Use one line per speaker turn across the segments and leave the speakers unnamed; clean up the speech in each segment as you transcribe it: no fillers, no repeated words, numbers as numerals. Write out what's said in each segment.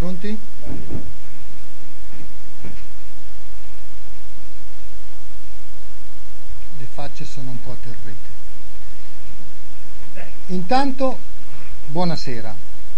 Pronti? Le facce sono un po' atterrite. Intanto, buonasera.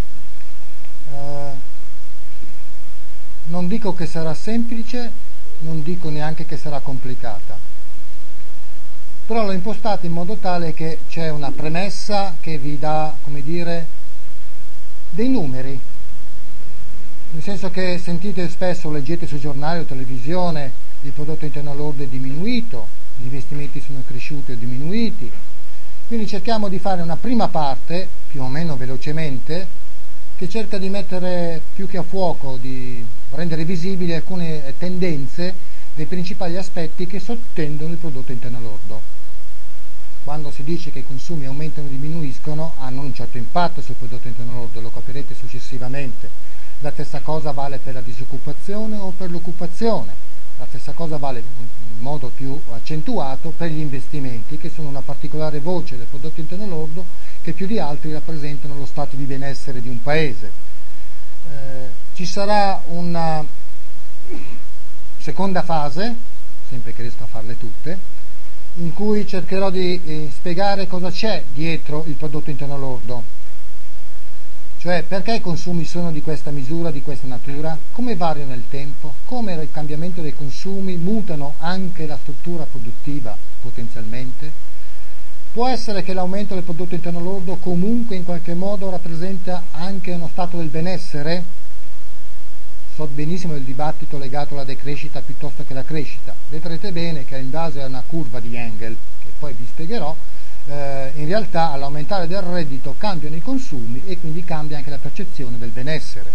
Non dico che sarà semplice, non dico neanche che sarà complicata, però l'ho impostata in modo tale che c'è una premessa che vi dà, come dire, dei numeri, nel senso che sentite spesso, leggete sui giornali o televisione, il prodotto interno lordo è diminuito, gli investimenti sono cresciuti o diminuiti, quindi cerchiamo di fare una prima parte, più o meno velocemente, che cerca di mettere più che a fuoco, di rendere visibili alcune tendenze dei principali aspetti che sottendono il prodotto interno lordo. Quando si dice che i consumi aumentano o diminuiscono, hanno un certo impatto sul prodotto interno lordo, lo capirete successivamente. La stessa cosa vale per la disoccupazione o per l'occupazione, la stessa cosa vale in modo più accentuato per gli investimenti, che sono una particolare voce del prodotto interno lordo che più di altri rappresentano lo stato di benessere di un paese. Ci sarà una seconda fase, sempre che riesco a farle tutte, in cui cercherò di spiegare cosa c'è dietro il prodotto interno lordo, cioè perché i consumi sono di questa misura, di questa natura, come variano nel tempo, come il cambiamento dei consumi mutano anche la struttura produttiva potenzialmente. Può essere che l'aumento del prodotto interno lordo comunque in qualche modo rappresenta anche uno stato del benessere? So benissimo il dibattito legato alla decrescita piuttosto che alla crescita. Vedrete bene che in base a una curva di Engel, che poi vi spiegherò, in realtà all'aumentare del reddito cambiano i consumi e quindi cambia anche la percezione del benessere.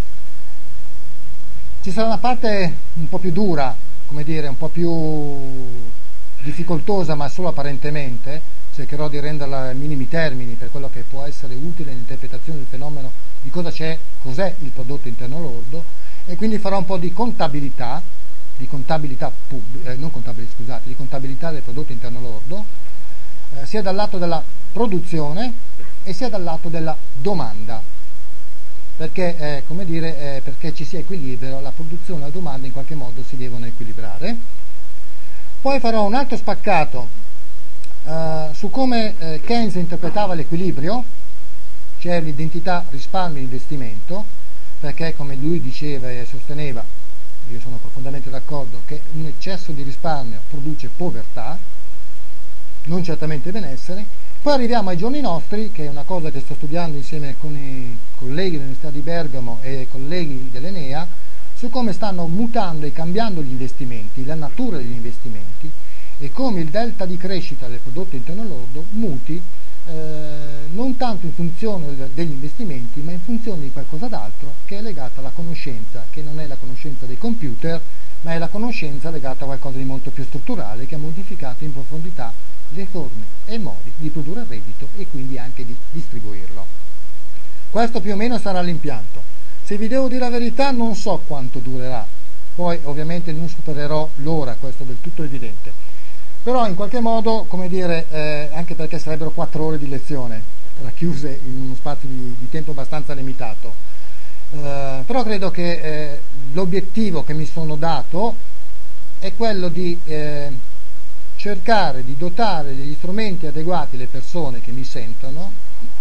Ci sarà una parte un po' più dura, come dire, un po' più difficoltosa, ma solo apparentemente. Cercherò di renderla ai minimi termini per quello che può essere utile nell'interpretazione del fenomeno di cos'è il prodotto interno lordo, e quindi farò un po' di contabilità del prodotto interno lordo, sia dal lato della produzione e sia dal lato della domanda, perché perché ci sia equilibrio, la produzione e la domanda in qualche modo si devono equilibrare. Poi farò un altro spaccato su come Keynes interpretava l'equilibrio, cioè l'identità risparmio-investimento, perché come lui diceva e sosteneva, io sono profondamente d'accordo, che un eccesso di risparmio produce povertà, non certamente benessere. Poi arriviamo ai giorni nostri, che è una cosa che sto studiando insieme con i colleghi dell'Università di Bergamo e i colleghi dell'Enea, su come stanno mutando e cambiando gli investimenti, la natura degli investimenti, e come il delta di crescita del prodotto interno lordo muti non tanto in funzione degli investimenti, ma in funzione di qualcosa d'altro che è legata alla conoscenza, che non è la conoscenza dei computer, ma è la conoscenza legata a qualcosa di molto più strutturale, che ha modificato in profondità le forme e i modi di produrre reddito e quindi anche di distribuirlo. Questo più o meno sarà l'impianto. Se vi devo dire la verità, non so quanto durerà, poi ovviamente non supererò l'ora, questo è del tutto evidente. Però in qualche modo, come dire, anche perché sarebbero 4 ore di lezione, racchiuse in uno spazio di tempo abbastanza limitato, però credo che l'obiettivo che mi sono dato è quello di cercare di dotare degli strumenti adeguati le persone che mi sentono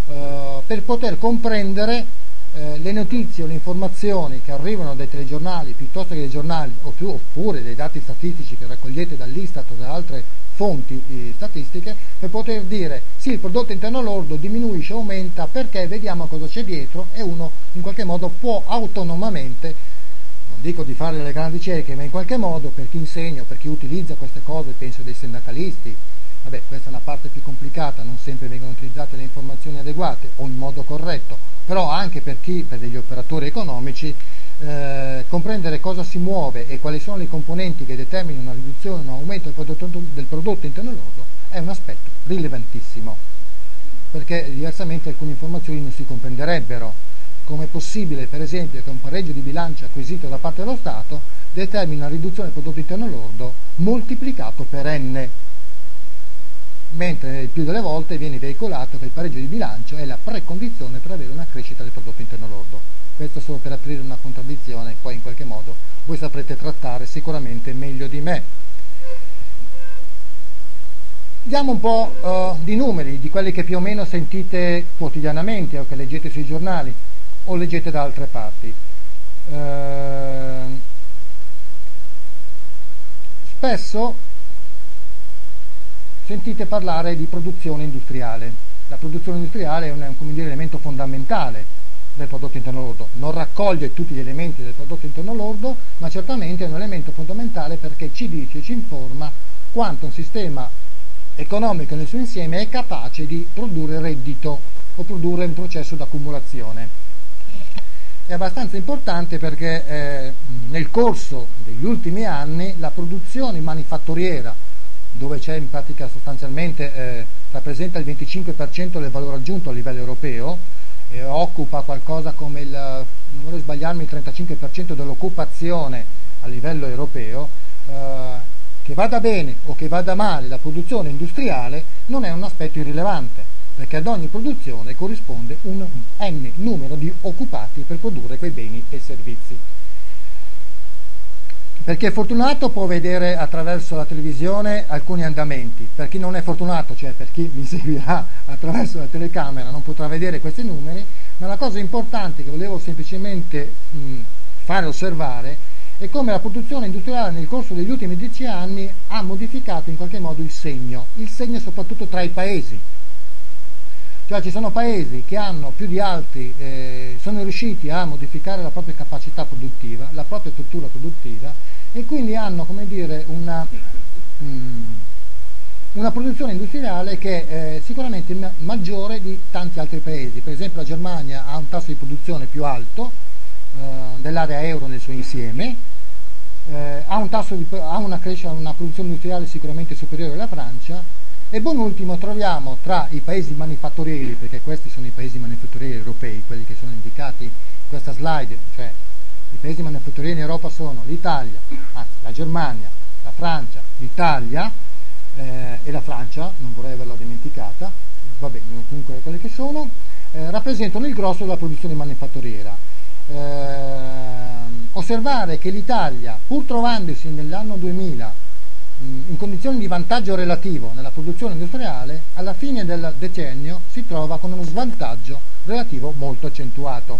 per poter comprendere le notizie o le informazioni che arrivano dai telegiornali piuttosto che dai giornali, oppure dai dati statistici che raccogliete dall'Istat o da altre fonti statistiche, per poter dire sì, il prodotto interno lordo diminuisce, aumenta, perché vediamo cosa c'è dietro, e uno in qualche modo può autonomamente, non dico di fare le grandi ricerche, ma in qualche modo, per chi insegna, per chi utilizza queste cose, penso dei sindacalisti, vabbè, questa è una parte più complicata, non sempre vengono utilizzate le informazioni adeguate o in modo corretto, però anche per degli operatori economici, comprendere cosa si muove e quali sono le componenti che determinano una riduzione o un aumento del prodotto interno lordo è un aspetto rilevantissimo, perché diversamente alcune informazioni non si comprenderebbero. Come è possibile, per esempio, che un pareggio di bilancio acquisito da parte dello Stato determini una riduzione del prodotto interno lordo moltiplicato per n? mentre il più delle volte viene veicolato che il pareggio di bilancio è la precondizione per avere una crescita del prodotto interno lordo. Questo solo per aprire una contraddizione, poi in qualche modo voi saprete trattare sicuramente meglio di me. Diamo un po' di numeri, di quelli che più o meno sentite quotidianamente o che leggete sui giornali o leggete da altre parti. Spesso sentite parlare di produzione industriale. La produzione industriale è un come dire, elemento fondamentale del prodotto interno lordo. Non raccoglie tutti gli elementi del prodotto interno lordo, ma certamente è un elemento fondamentale perché ci dice, ci informa quanto un sistema economico nel suo insieme è capace di produrre reddito o produrre un processo d'accumulazione. È abbastanza importante perché nel corso degli ultimi anni la produzione manifatturiera, dove c'è in pratica sostanzialmente rappresenta il 25% del valore aggiunto a livello europeo e occupa qualcosa come non vorrei sbagliarmi, il 35% dell'occupazione a livello europeo, che vada bene o che vada male la produzione industriale non è un aspetto irrilevante, perché ad ogni produzione corrisponde un n numero di occupati per produrre quei beni e servizi. Per chi è fortunato può vedere attraverso la televisione alcuni andamenti, per chi non è fortunato, cioè per chi mi seguirà attraverso la telecamera, non potrà vedere questi numeri, ma la cosa importante che volevo semplicemente fare osservare è come la produzione industriale nel corso degli ultimi 10 anni ha modificato in qualche modo il segno soprattutto tra i paesi. Cioè ci sono paesi che hanno più di altri, sono riusciti a modificare la propria capacità produttiva, la propria struttura produttiva e quindi hanno, come dire, una produzione industriale che è sicuramente maggiore di tanti altri paesi. Per esempio la Germania ha un tasso di produzione più alto dell'area euro nel suo insieme, ha una produzione industriale sicuramente superiore alla Francia. E buon ultimo troviamo tra i paesi manifatturieri, perché questi sono i paesi manifatturieri europei, quelli che sono indicati in questa slide, cioè i paesi manifatturieri in Europa sono l'Italia, anzi la Germania, la Francia, l'Italia e la Francia, non vorrei averla dimenticata, vabbè, comunque quelli che sono, rappresentano il grosso della produzione manifatturiera. Osservare che l'Italia, pur trovandosi nell'anno 2000 in condizioni di vantaggio relativo nella produzione industriale, alla fine del decennio si trova con uno svantaggio relativo molto accentuato.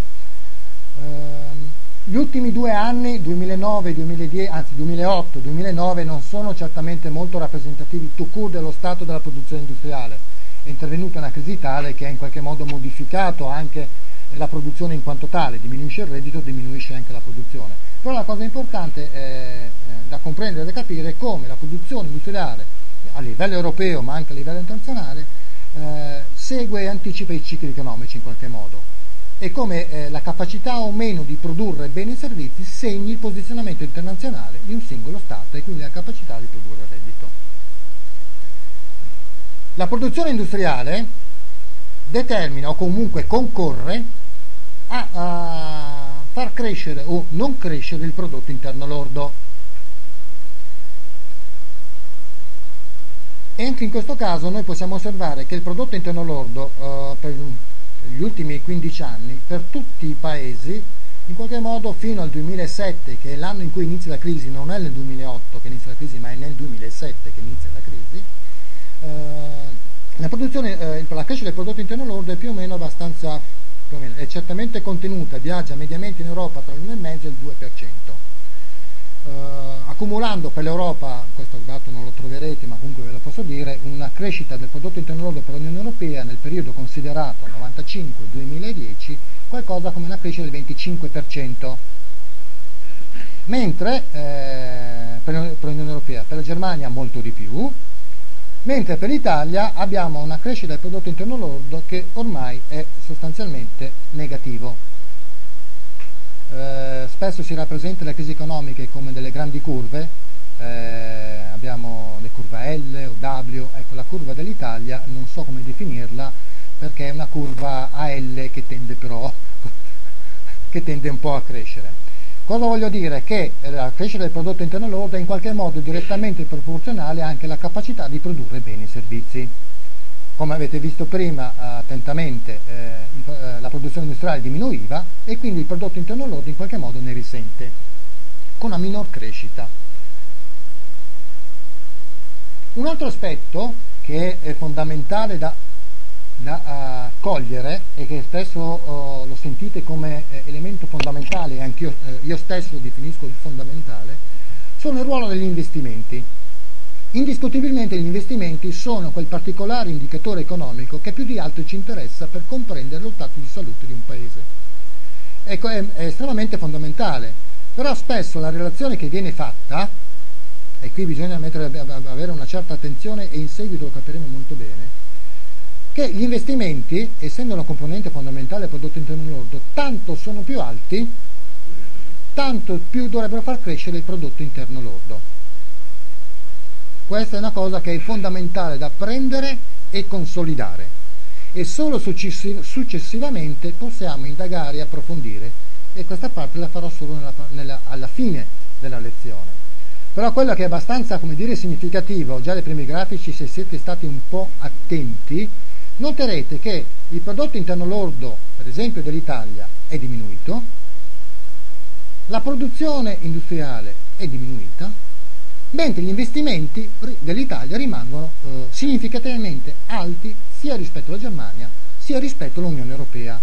Gli ultimi 2 anni, 2009, 2010, anzi 2008, 2009, non sono certamente molto rappresentativi tout court dello stato della produzione industriale. È intervenuta una crisi tale che ha in qualche modo modificato anche la produzione in quanto tale, diminuisce il reddito, diminuisce anche la produzione. Però la cosa importante da comprendere e da capire è come la produzione industriale a livello europeo ma anche a livello internazionale segue e anticipa i cicli economici in qualche modo e come la capacità o meno di produrre beni e servizi segni il posizionamento internazionale di un singolo Stato e quindi la capacità di produrre reddito. La produzione industriale determina o comunque concorre a far crescere o non crescere il prodotto interno lordo. E anche in questo caso noi possiamo osservare che il prodotto interno lordo per gli ultimi 15 anni, per tutti i paesi, in qualche modo fino al 2007, che è l'anno in cui inizia la crisi, non è nel 2008 che inizia la crisi, ma è nel 2007 che inizia la crisi, la crescita del prodotto interno lordo è più o meno abbastanza, è certamente contenuta, viaggia mediamente in Europa tra l'1,5 e il 2%. Accumulando per l'Europa, questo dato non lo troverete ma comunque ve lo posso dire, una crescita del prodotto interno lordo per l'Unione Europea nel periodo considerato 95-2010 qualcosa come una crescita del 25%, mentre per l'Unione Europea, per la Germania molto di più, mentre per l'Italia abbiamo una crescita del prodotto interno lordo che ormai è sostanzialmente negativo. Spesso si rappresenta le crisi economiche come delle grandi curve, abbiamo le curve L o W, ecco la curva dell'Italia non so come definirla perché è una curva a L che tende un po' a crescere. Cosa voglio dire? Che la crescita del prodotto interno lordo è in qualche modo direttamente proporzionale anche alla capacità di produrre beni e servizi. Come avete visto prima attentamente, la produzione industriale diminuiva e quindi il prodotto interno lordo in qualche modo ne risente, con una minor crescita. Un altro aspetto che è fondamentale da cogliere e che spesso lo sentite come elemento fondamentale, e anche io stesso lo definisco di fondamentale, sono il ruolo degli investimenti. Indiscutibilmente gli investimenti sono quel particolare indicatore economico che più di altri ci interessa per comprendere lo stato di salute di un paese. Ecco, è estremamente fondamentale, però spesso la relazione che viene fatta, e qui bisogna avere una certa attenzione e in seguito lo capiremo molto bene, che gli investimenti, essendo una componente fondamentale del prodotto interno lordo, tanto sono più alti, tanto più dovrebbero far crescere il prodotto interno lordo. Questa è una cosa che è fondamentale da apprendere e consolidare, e solo successivamente possiamo indagare e approfondire, e questa parte la farò solo alla fine della lezione. Però quello che è abbastanza, come dire, significativo, già dai primi grafici, se siete stati un po' attenti, noterete che il prodotto interno lordo, per esempio dell'Italia, è diminuito, la produzione industriale è diminuita, mentre gli investimenti dell'Italia rimangono significativamente alti sia rispetto alla Germania sia rispetto all'Unione Europea.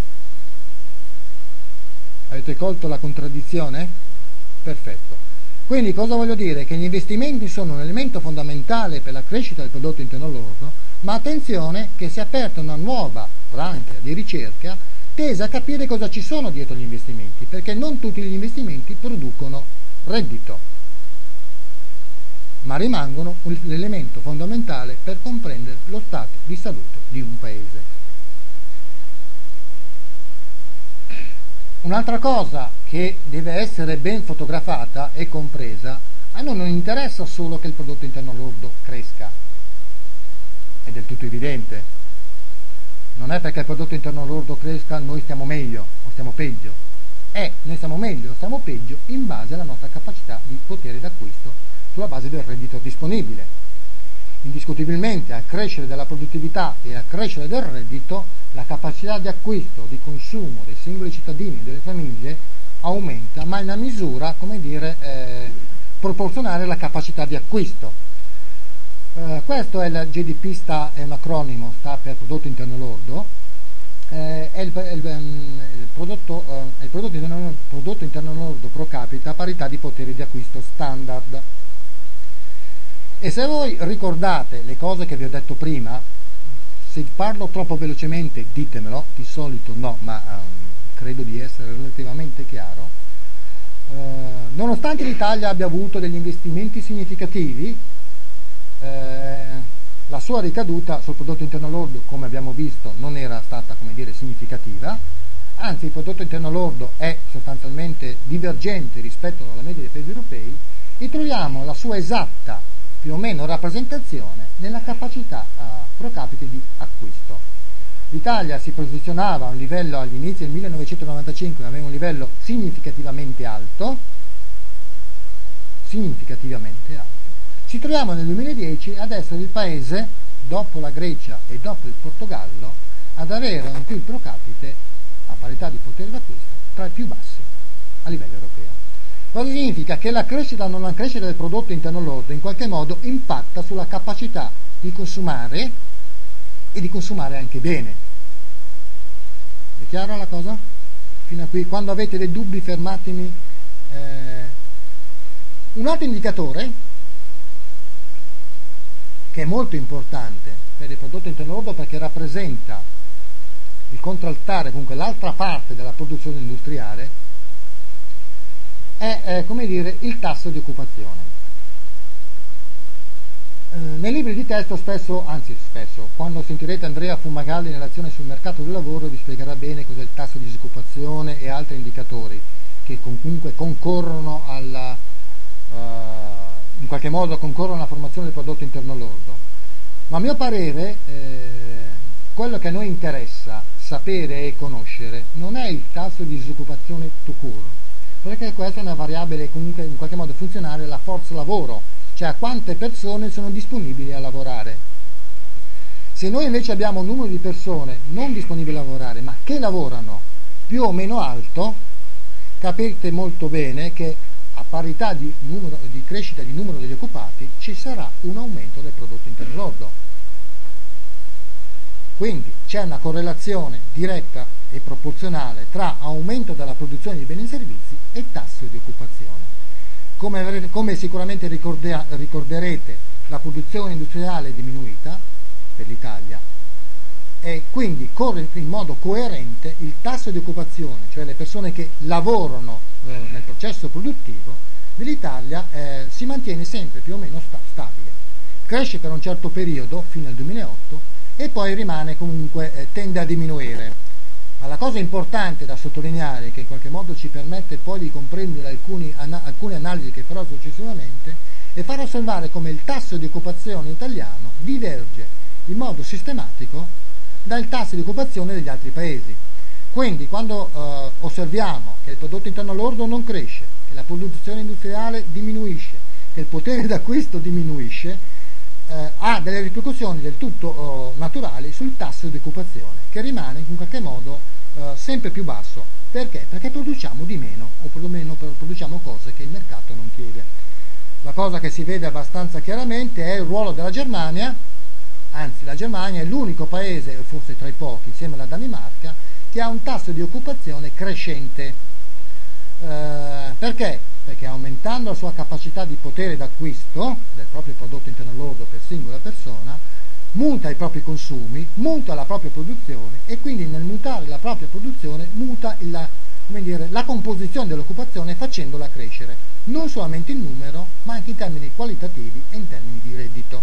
Avete colto la contraddizione? Perfetto. Quindi cosa voglio dire? Che gli investimenti sono un elemento fondamentale per la crescita del prodotto interno lordo, ma attenzione che si è aperta una nuova branca di ricerca tesa a capire cosa ci sono dietro gli investimenti, perché non tutti gli investimenti producono reddito, ma rimangono l'elemento fondamentale per comprendere lo stato di salute di un paese. Un'altra cosa che deve essere ben fotografata e compresa: a noi non interessa solo che il prodotto interno lordo cresca, è del tutto evidente. Non è perché il prodotto interno lordo cresca noi stiamo meglio o stiamo peggio, noi stiamo meglio o stiamo peggio in base alla nostra capacità di potere d'acquisto sulla base del reddito disponibile. Indiscutibilmente al crescere della produttività e al crescere del reddito la capacità di acquisto, di consumo dei singoli cittadini e delle famiglie aumenta, ma in una misura, come dire, proporzionale alla capacità di acquisto. Questo è il GDP, è un acronimo, sta per prodotto interno lordo, è il prodotto interno lordo pro capita a parità di potere di acquisto standard. E se voi ricordate le cose che vi ho detto prima, se parlo troppo velocemente ditemelo, di solito no, ma credo di essere relativamente chiaro. Nonostante l'Italia abbia avuto degli investimenti significativi, la sua ricaduta sul prodotto interno lordo, come abbiamo visto, non era stata, come dire, significativa, anzi il prodotto interno lordo è sostanzialmente divergente rispetto alla media dei paesi europei, e troviamo la sua esatta più o meno rappresentazione nella capacità pro capite di acquisto. L'Italia si posizionava a un livello agli inizi del 1995, aveva un livello significativamente alto. Ci troviamo nel 2010 ad essere il paese, dopo la Grecia e dopo il Portogallo, ad avere un PIL pro capite a parità di potere d'acquisto tra i più bassi a livello europeo. Cosa significa? Che la crescita o non la crescita del prodotto interno lordo in qualche modo impatta sulla capacità di consumare e di consumare anche bene. È chiara la cosa? Fino a qui, quando avete dei dubbi fermatemi. Un altro indicatore che è molto importante per il prodotto interno lordo, perché rappresenta il contraltare, comunque l'altra parte della produzione industriale, è come dire il tasso di occupazione. Nei libri di testo spesso, quando sentirete Andrea Fumagalli nell'azione sul mercato del lavoro, vi spiegherà bene cos'è il tasso di disoccupazione e altri indicatori che comunque concorrono in qualche modo concorrono alla formazione del prodotto interno lordo. Ma a mio parere quello che a noi interessa sapere e conoscere non è il tasso di disoccupazione tout court. Il perché questa è una variabile comunque in qualche modo funzionale alla forza lavoro, cioè a quante persone sono disponibili a lavorare. Se noi invece abbiamo un numero di persone non disponibili a lavorare, ma che lavorano più o meno alto, capite molto bene che a parità di crescita di numero degli occupati ci sarà un aumento del prodotto interno lordo. Quindi c'è una correlazione diretta e proporzionale tra aumento della produzione di beni e servizi e tasso di occupazione. Come sicuramente ricorderete, la produzione industriale è diminuita per l'Italia e quindi corre in modo coerente il tasso di occupazione, cioè le persone che lavorano nel processo produttivo dell'Italia si mantiene sempre più o meno stabile. Cresce per un certo periodo fino al 2008 e poi rimane comunque, tende a diminuire. Ma la cosa importante da sottolineare, che in qualche modo ci permette poi di comprendere alcune analisi che farò successivamente, è far osservare come il tasso di occupazione italiano diverge in modo sistematico dal tasso di occupazione degli altri paesi. Quindi quando osserviamo che il prodotto interno lordo non cresce, che la produzione industriale diminuisce, che il potere d'acquisto diminuisce, ha delle ripercussioni del tutto naturali sul tasso di occupazione, che rimane in qualche modo sempre più basso. Perché? Perché produciamo di meno, o perlomeno produciamo cose che il mercato non chiede. La cosa che si vede abbastanza chiaramente è il ruolo della Germania, anzi la Germania è l'unico paese, forse tra i pochi, insieme alla Danimarca, che ha un tasso di occupazione crescente. Perché? Perché aumentando la sua capacità di potere d'acquisto del proprio prodotto interno lordo per singola persona, muta i propri consumi, muta la propria produzione e quindi nel mutare la propria produzione muta la composizione dell'occupazione facendola crescere, non solamente in numero ma anche in termini qualitativi e in termini di reddito.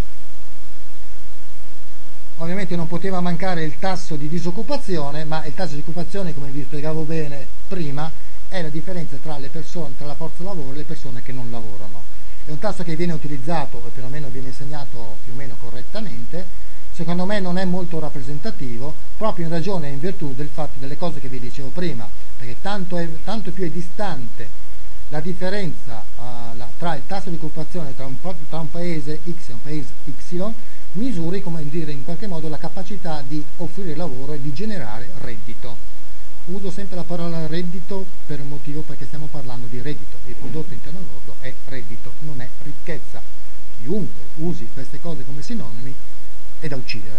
Ovviamente non poteva mancare il tasso di disoccupazione, ma il tasso di occupazione, come vi spiegavo bene prima, è la differenza tra le persone, tra la forza lavoro e le persone che non lavorano. È un tasso che viene utilizzato, o perlomeno viene insegnato più o meno correttamente, secondo me non è molto rappresentativo, proprio in ragione e in virtù del fatto delle cose che vi dicevo prima, perché tanto più è distante la differenza tra il tasso di occupazione tra un paese X e un paese Y, misuri, come dire, in qualche modo la capacità di offrire lavoro e di generare reddito. Uso sempre la parola reddito per un motivo, perché stiamo parlando di reddito. Il prodotto interno lordo è reddito, non è ricchezza. Chiunque usi queste cose come sinonimi è da uccidere.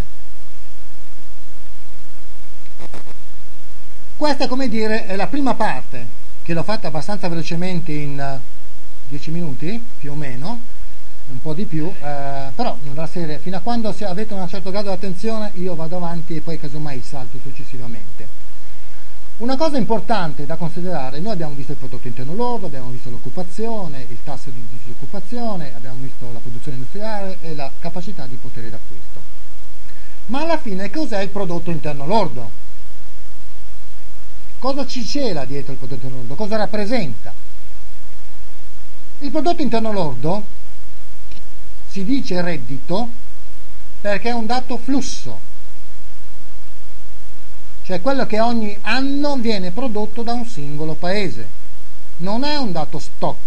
Questa, come dire, è la prima parte, che l'ho fatta abbastanza velocemente in 10 minuti, più o meno, un po' di più, però nella serie, fino a quando avete un certo grado di attenzione, io vado avanti e poi casomai salto successivamente. Una cosa importante da considerare: noi abbiamo visto il prodotto interno lordo, abbiamo visto l'occupazione, il tasso di disoccupazione, abbiamo visto la produzione industriale e la capacità di potere d'acquisto. Ma alla fine cos'è il prodotto interno lordo? Cosa ci cela dietro il prodotto interno lordo? Cosa rappresenta? Il prodotto interno lordo si dice reddito perché è un dato flusso, cioè quello che ogni anno viene prodotto da un singolo paese, non è un dato stock.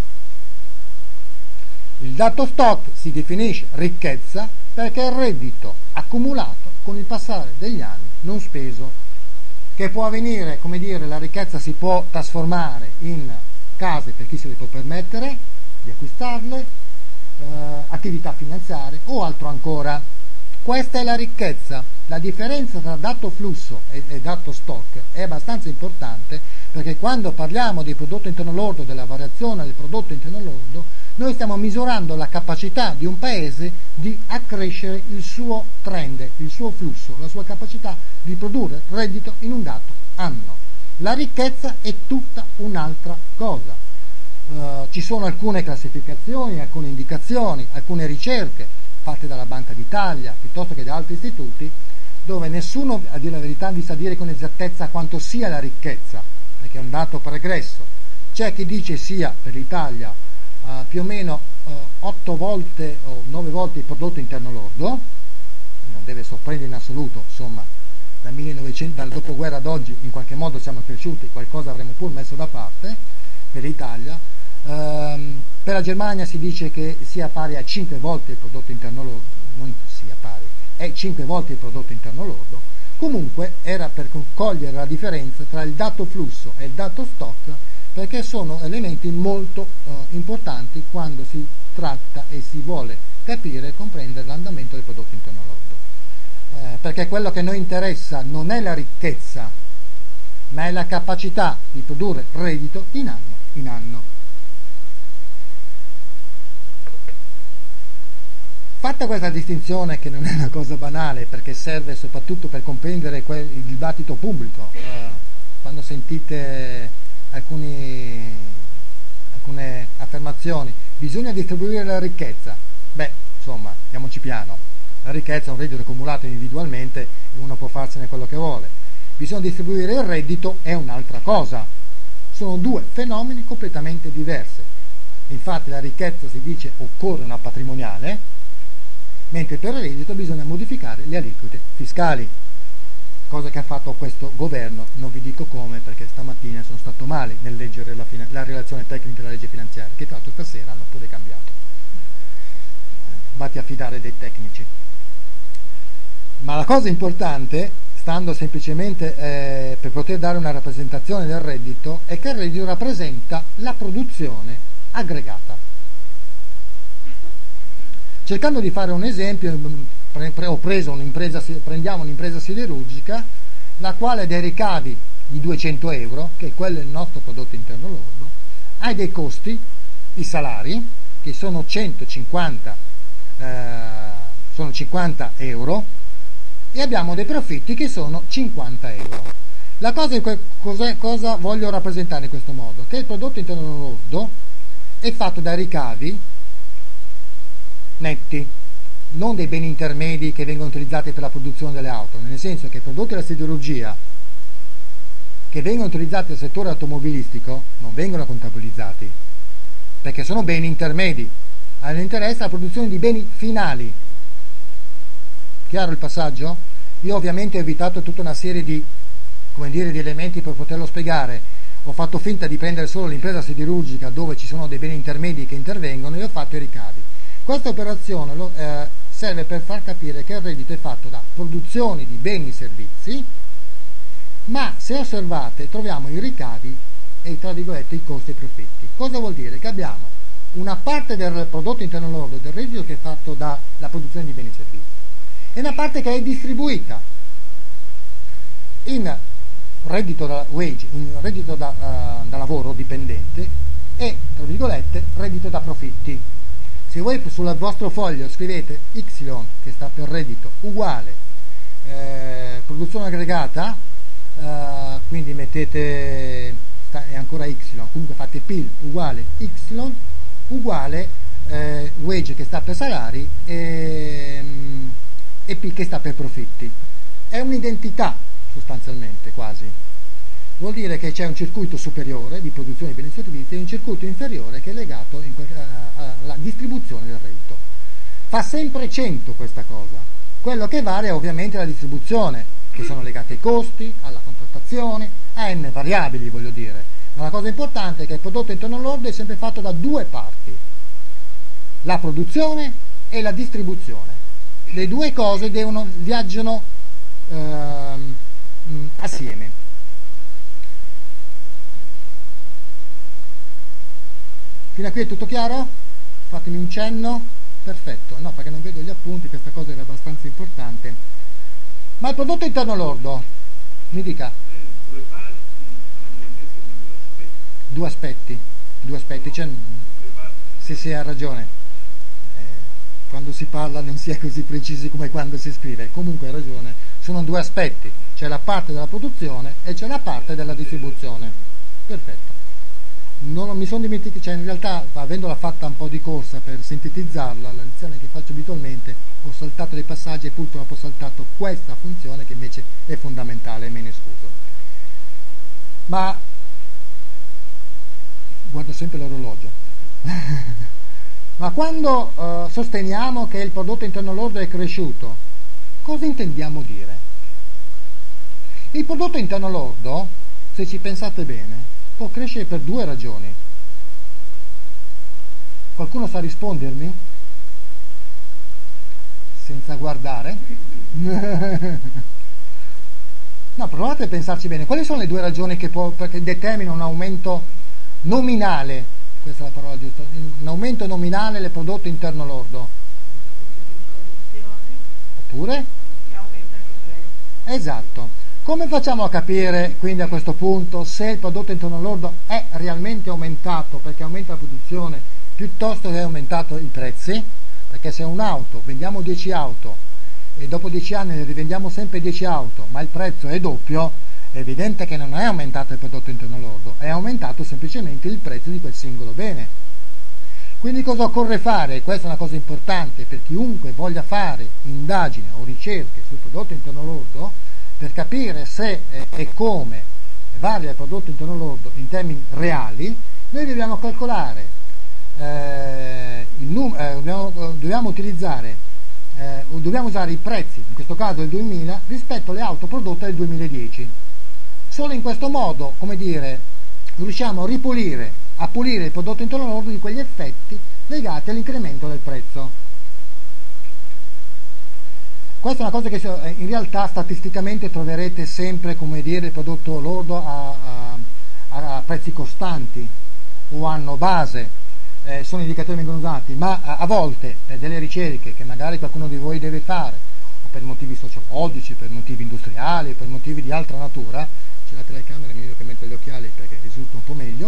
Il dato stock si definisce ricchezza perché è il reddito accumulato con il passare degli anni non speso, che può avvenire, come dire, la ricchezza si può trasformare in case per chi se le può permettere di acquistarle, attività finanziarie o altro ancora. Questa è la ricchezza. La differenza tra dato flusso e dato stock è abbastanza importante, perché quando parliamo di prodotto interno lordo, della variazione del prodotto interno lordo, noi stiamo misurando la capacità di un paese di accrescere il suo trend, il suo flusso, la sua capacità di produrre reddito in un dato anno. La ricchezza è tutta un'altra cosa. Ci sono alcune classificazioni, alcune indicazioni, alcune ricerche fatte dalla Banca d'Italia piuttosto che da altri istituti, dove nessuno, a dire la verità, vi sa dire con esattezza quanto sia la ricchezza, perché è un dato pregresso. C'è chi dice sia per l'Italia più o meno 8 volte o 9 volte il prodotto interno lordo, non deve sorprendere in assoluto, insomma, dal dopoguerra ad oggi in qualche modo siamo cresciuti, qualcosa avremo pur messo da parte per l'Italia. Per la Germania si dice che sia pari a 5 volte il prodotto interno lordo, non sia pari, è 5 volte il prodotto interno lordo. Comunque era per cogliere la differenza tra il dato flusso e il dato stock, perché sono elementi molto importanti quando si tratta e si vuole capire e comprendere l'andamento del prodotto interno lordo, perché quello che noi interessa non è la ricchezza, ma è la capacità di produrre reddito in anno in anno. Fatta questa distinzione, che non è una cosa banale, perché serve soprattutto per comprendere il dibattito pubblico, quando sentite alcune affermazioni, bisogna distribuire la ricchezza, insomma, andiamoci piano, la ricchezza è un reddito accumulato individualmente e uno può farsene quello che vuole, bisogna distribuire il reddito è un'altra cosa, sono due fenomeni completamente diversi. Infatti la ricchezza si dice occorre una patrimoniale, mentre per il reddito bisogna modificare le aliquote fiscali, cosa che ha fatto questo governo, non vi dico come perché stamattina sono stato male nel leggere la relazione tecnica della legge finanziaria, che tra l'altro stasera hanno pure cambiato, vatti a fidare dei tecnici. Ma la cosa importante, stando semplicemente per poter dare una rappresentazione del reddito, è che il reddito rappresenta la produzione aggregata. Cercando di fare un esempio, prendiamo un'impresa siderurgica, la quale dei ricavi di 200 euro, che quello è il nostro prodotto interno lordo, ha dei costi, i salari, che sono 50 euro, e abbiamo dei profitti che sono 50 euro. La cosa voglio rappresentare in questo modo? Che il prodotto interno lordo è fatto da ricavi netti, non dei beni intermedi che vengono utilizzati per la produzione delle auto, nel senso che i prodotti della siderurgia che vengono utilizzati nel settore automobilistico non vengono contabilizzati, perché sono beni intermedi, a noi interessa la produzione di beni finali. Chiaro il passaggio? Io ovviamente ho evitato tutta una serie di elementi per poterlo spiegare, ho fatto finta di prendere solo l'impresa siderurgica dove ci sono dei beni intermedi che intervengono e ho fatto i ricavi. Questa operazione serve per far capire che il reddito è fatto da produzioni di beni e servizi, ma se osservate troviamo i ricavi e tra virgolette i costi e i profitti. Cosa vuol dire? Che abbiamo una parte del prodotto interno lordo del reddito che è fatto dalla produzione di beni e servizi e una parte che è distribuita in reddito da wage, in reddito da lavoro dipendente e tra virgolette reddito da profitti. Se voi sul vostro foglio scrivete Y, che sta per reddito, uguale produzione aggregata, quindi mettete è ancora Y, comunque fate PIL uguale Y uguale wage che sta per salari e P che sta per profitti. È un'identità sostanzialmente quasi. Vuol dire che c'è un circuito superiore di produzione di beni e servizi e un circuito inferiore che è legato alla distribuzione del reddito. Fa sempre 100 questa cosa. Quello che varia è ovviamente la distribuzione, che sono legate ai costi, alla contrattazione, a n variabili, voglio dire. Ma la cosa importante è che il prodotto interno lordo è sempre fatto da due parti, la produzione e la distribuzione. Le due cose viaggiano assieme. Fino a qui è tutto chiaro? Fatemi un cenno. Perfetto, no, perché non vedo gli appunti, questa cosa era abbastanza importante. Ma il prodotto interno lordo, mi dica.
Due parti hanno inteso di
Due aspetti, sì, ha ragione. Quando si parla non si è così precisi come quando si scrive. Comunque hai ragione, sono due aspetti, c'è la parte della produzione e c'è la parte della distribuzione. Perfetto. Non mi sono dimenticato, cioè in realtà avendola fatta un po' di corsa per sintetizzarla, la lezione che faccio abitualmente, ho saltato dei passaggi e purtroppo ho saltato questa funzione che invece è fondamentale e me ne scuso. Ma guardo sempre l'orologio. Ma quando sosteniamo che il prodotto interno lordo è cresciuto, cosa intendiamo dire? Il prodotto interno lordo, se ci pensate bene, può crescere per due ragioni. Qualcuno sa rispondermi? Senza guardare? No, provate a pensarci bene. Quali sono le due ragioni che determinano un aumento nominale, questa è la parola giusta, un aumento nominale del prodotto interno lordo? Oppure? Esatto. Come facciamo a capire quindi a questo punto se il prodotto interno lordo è realmente aumentato perché aumenta la produzione piuttosto che è aumentato i prezzi? Perché se un'auto, vendiamo 10 auto e dopo 10 anni ne rivendiamo sempre 10 auto, ma il prezzo è doppio, è evidente che non è aumentato il prodotto interno lordo, è aumentato semplicemente il prezzo di quel singolo bene. Quindi cosa occorre fare? Questa è una cosa importante per chiunque voglia fare indagini o ricerche sul prodotto interno lordo, per capire se e come varia il prodotto interno lordo in termini reali. Noi dobbiamo calcolare, dobbiamo usare i prezzi, in questo caso del 2000, rispetto alle auto prodotte del 2010. Solo in questo modo, come dire, riusciamo a pulire il prodotto interno lordo di quegli effetti legati all'incremento del prezzo. Questa è una cosa che in realtà statisticamente troverete sempre, come dire, il prodotto lordo a prezzi costanti o anno base. Sono indicatori che vengono usati, ma a volte per delle ricerche che magari qualcuno di voi deve fare, o per motivi sociologici, per motivi industriali, per motivi di altra natura, c'è la telecamera, è meglio che metto gli occhiali perché risulta un po' meglio,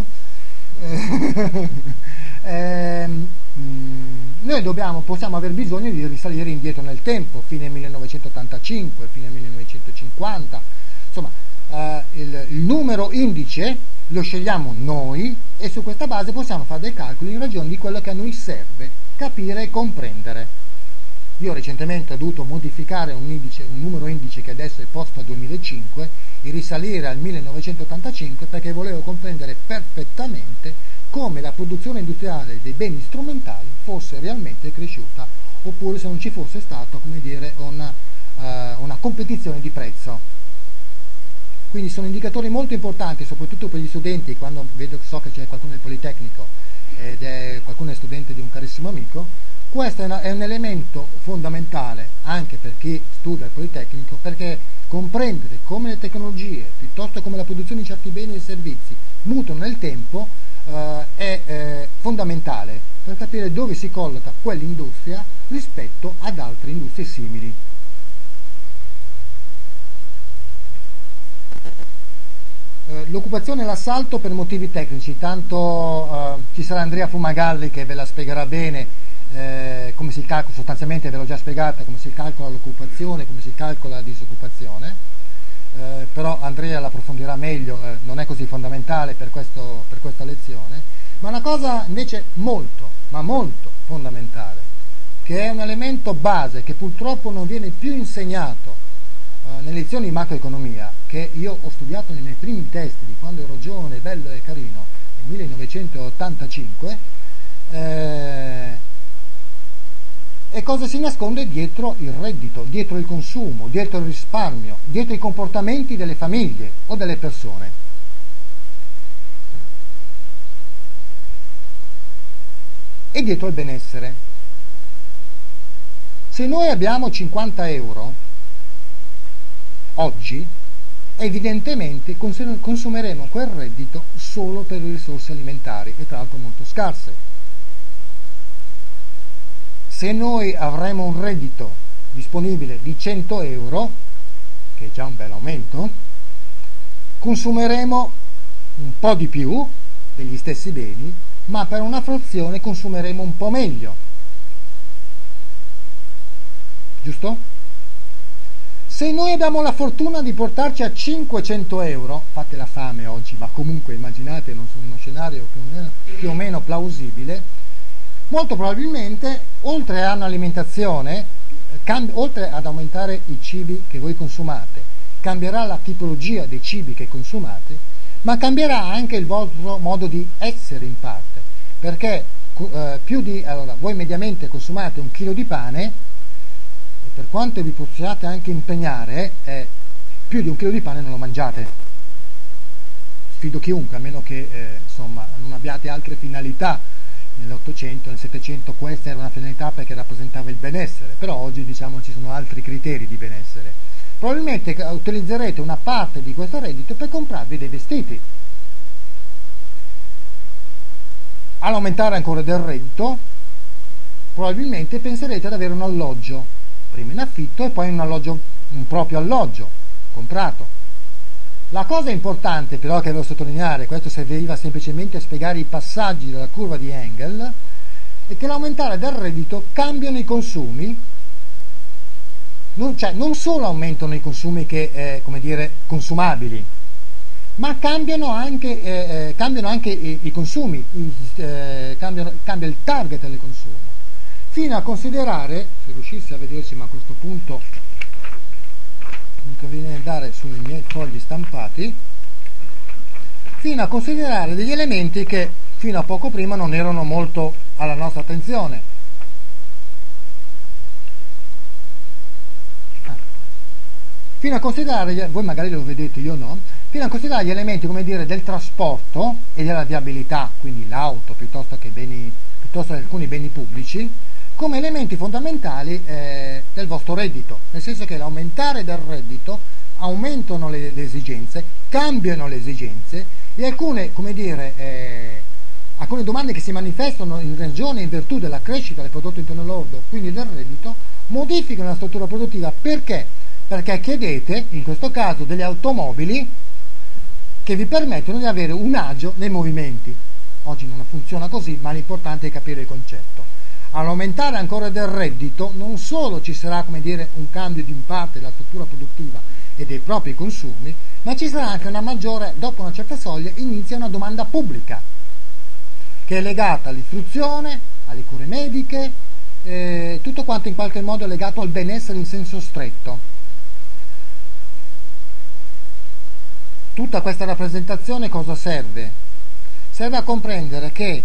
noi possiamo aver bisogno di risalire indietro nel tempo, fine 1985, fine 1950, insomma il numero indice lo scegliamo noi e su questa base possiamo fare dei calcoli in ragione di quello che a noi serve capire e comprendere. Io recentemente ho dovuto modificare un numero indice che adesso è posto a 2005 e risalire al 1985 perché volevo comprendere perfettamente come la produzione industriale dei beni strumentali fosse realmente cresciuta, oppure se non ci fosse stato, come dire, una competizione di prezzo. Quindi sono indicatori molto importanti, soprattutto per gli studenti. Quando so che c'è qualcuno del Politecnico ed qualcuno è studente di un carissimo amico, questo è un elemento fondamentale anche per chi studia il Politecnico, perché comprendere come le tecnologie, piuttosto come la produzione di certi beni e servizi, mutano nel tempo è fondamentale per capire dove si colloca quell'industria rispetto ad altre industrie simili. L'occupazione e l'assalto per motivi tecnici, tanto ci sarà Andrea Fumagalli che ve la spiegherà bene, come si calcola, sostanzialmente ve l'ho già spiegata, come si calcola l'occupazione, come si calcola la disoccupazione, però Andrea l'approfondirà meglio, non è così fondamentale per questa lezione, ma una cosa invece molto, ma molto fondamentale, che è un elemento base che purtroppo non viene più insegnato nelle lezioni di macroeconomia, che io ho studiato nei miei primi testi di quando ero giovane, bello e carino, nel 1985, e cosa si nasconde dietro il reddito, dietro il consumo, dietro il risparmio, dietro i comportamenti delle famiglie o delle persone. E dietro il benessere. Se noi abbiamo 50 euro oggi, evidentemente consumeremo quel reddito solo per le risorse alimentari e tra l'altro molto scarse. Se noi avremo un reddito disponibile di 100 euro, che è già un bel aumento, consumeremo un po' di più degli stessi beni, ma per una frazione consumeremo un po' meglio. Giusto? Se noi abbiamo la fortuna di portarci a 500 euro, fate la fame oggi, ma comunque immaginate uno scenario più o meno plausibile, molto probabilmente, oltre a un'alimentazione, oltre ad aumentare i cibi che voi consumate, cambierà la tipologia dei cibi che consumate, ma cambierà anche il vostro modo di essere in parte, perché voi mediamente consumate 1 chilo di pane, per quanto vi possiate anche impegnare, più di 1 chilo di pane non lo mangiate. Sfido chiunque, a meno che insomma non abbiate altre finalità Nell'Ottocento, nel Settecento questa era una finalità perché rappresentava il benessere, però oggi diciamo ci sono altri criteri di benessere. Probabilmente utilizzerete una parte di questo reddito per comprarvi dei vestiti. All'aumentare ancora del reddito, probabilmente penserete ad avere un alloggio, prima in affitto e poi un proprio alloggio comprato. La cosa importante però che devo sottolineare, questo serviva semplicemente a spiegare i passaggi della curva di Engel, è che l'aumentare del reddito cambiano i consumi, non solo aumentano i consumi consumabili, ma cambiano anche i consumi, cambia il target del consumo, fino a considerare, se riuscissi a vedersi, ma a questo punto mi conviene andare sui miei fogli stampati, fino a considerare degli elementi che fino a poco prima non erano molto alla nostra attenzione. Fino a considerare, voi magari lo vedete, io no, fino a considerare gli elementi, come dire, del trasporto e della viabilità, quindi l'auto piuttosto che alcuni beni pubblici, come elementi fondamentali del vostro reddito, nel senso che l'aumentare del reddito aumentano le esigenze, cambiano le esigenze e alcune domande che si manifestano in ragione e in virtù della crescita del prodotto interno lordo, quindi del reddito, modificano la struttura produttiva. Perché? Perché chiedete, in questo caso, delle automobili che vi permettono di avere un agio nei movimenti. Oggi non funziona così, ma l'importante è capire il concetto. All'aumentare ancora del reddito non solo ci sarà un cambio di parte della struttura produttiva e dei propri consumi, ma ci sarà anche una maggiore, dopo una certa soglia inizia una domanda pubblica che è legata all'istruzione, alle cure mediche, tutto quanto in qualche modo è legato al benessere in senso stretto. Tutta questa rappresentazione cosa serve? Serve a comprendere che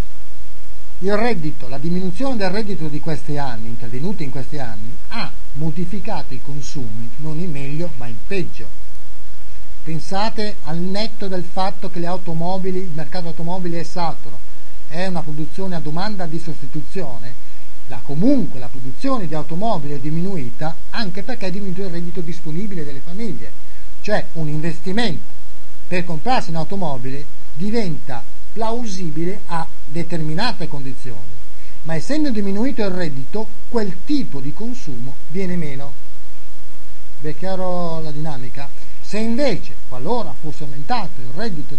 il reddito, la diminuzione del reddito di questi anni, intervenuti in questi anni, ha modificato i consumi, non in meglio ma in peggio. Pensate al netto del fatto che il mercato automobili è saturo, è una produzione a domanda di sostituzione, comunque la produzione di automobili è diminuita anche perché è diminuito il reddito disponibile delle famiglie, cioè un investimento per comprarsi un'automobile diventa plausibile a determinate condizioni, ma essendo diminuito il reddito quel tipo di consumo viene meno. Vi è chiaro la dinamica? Se invece, qualora fosse aumentato il reddito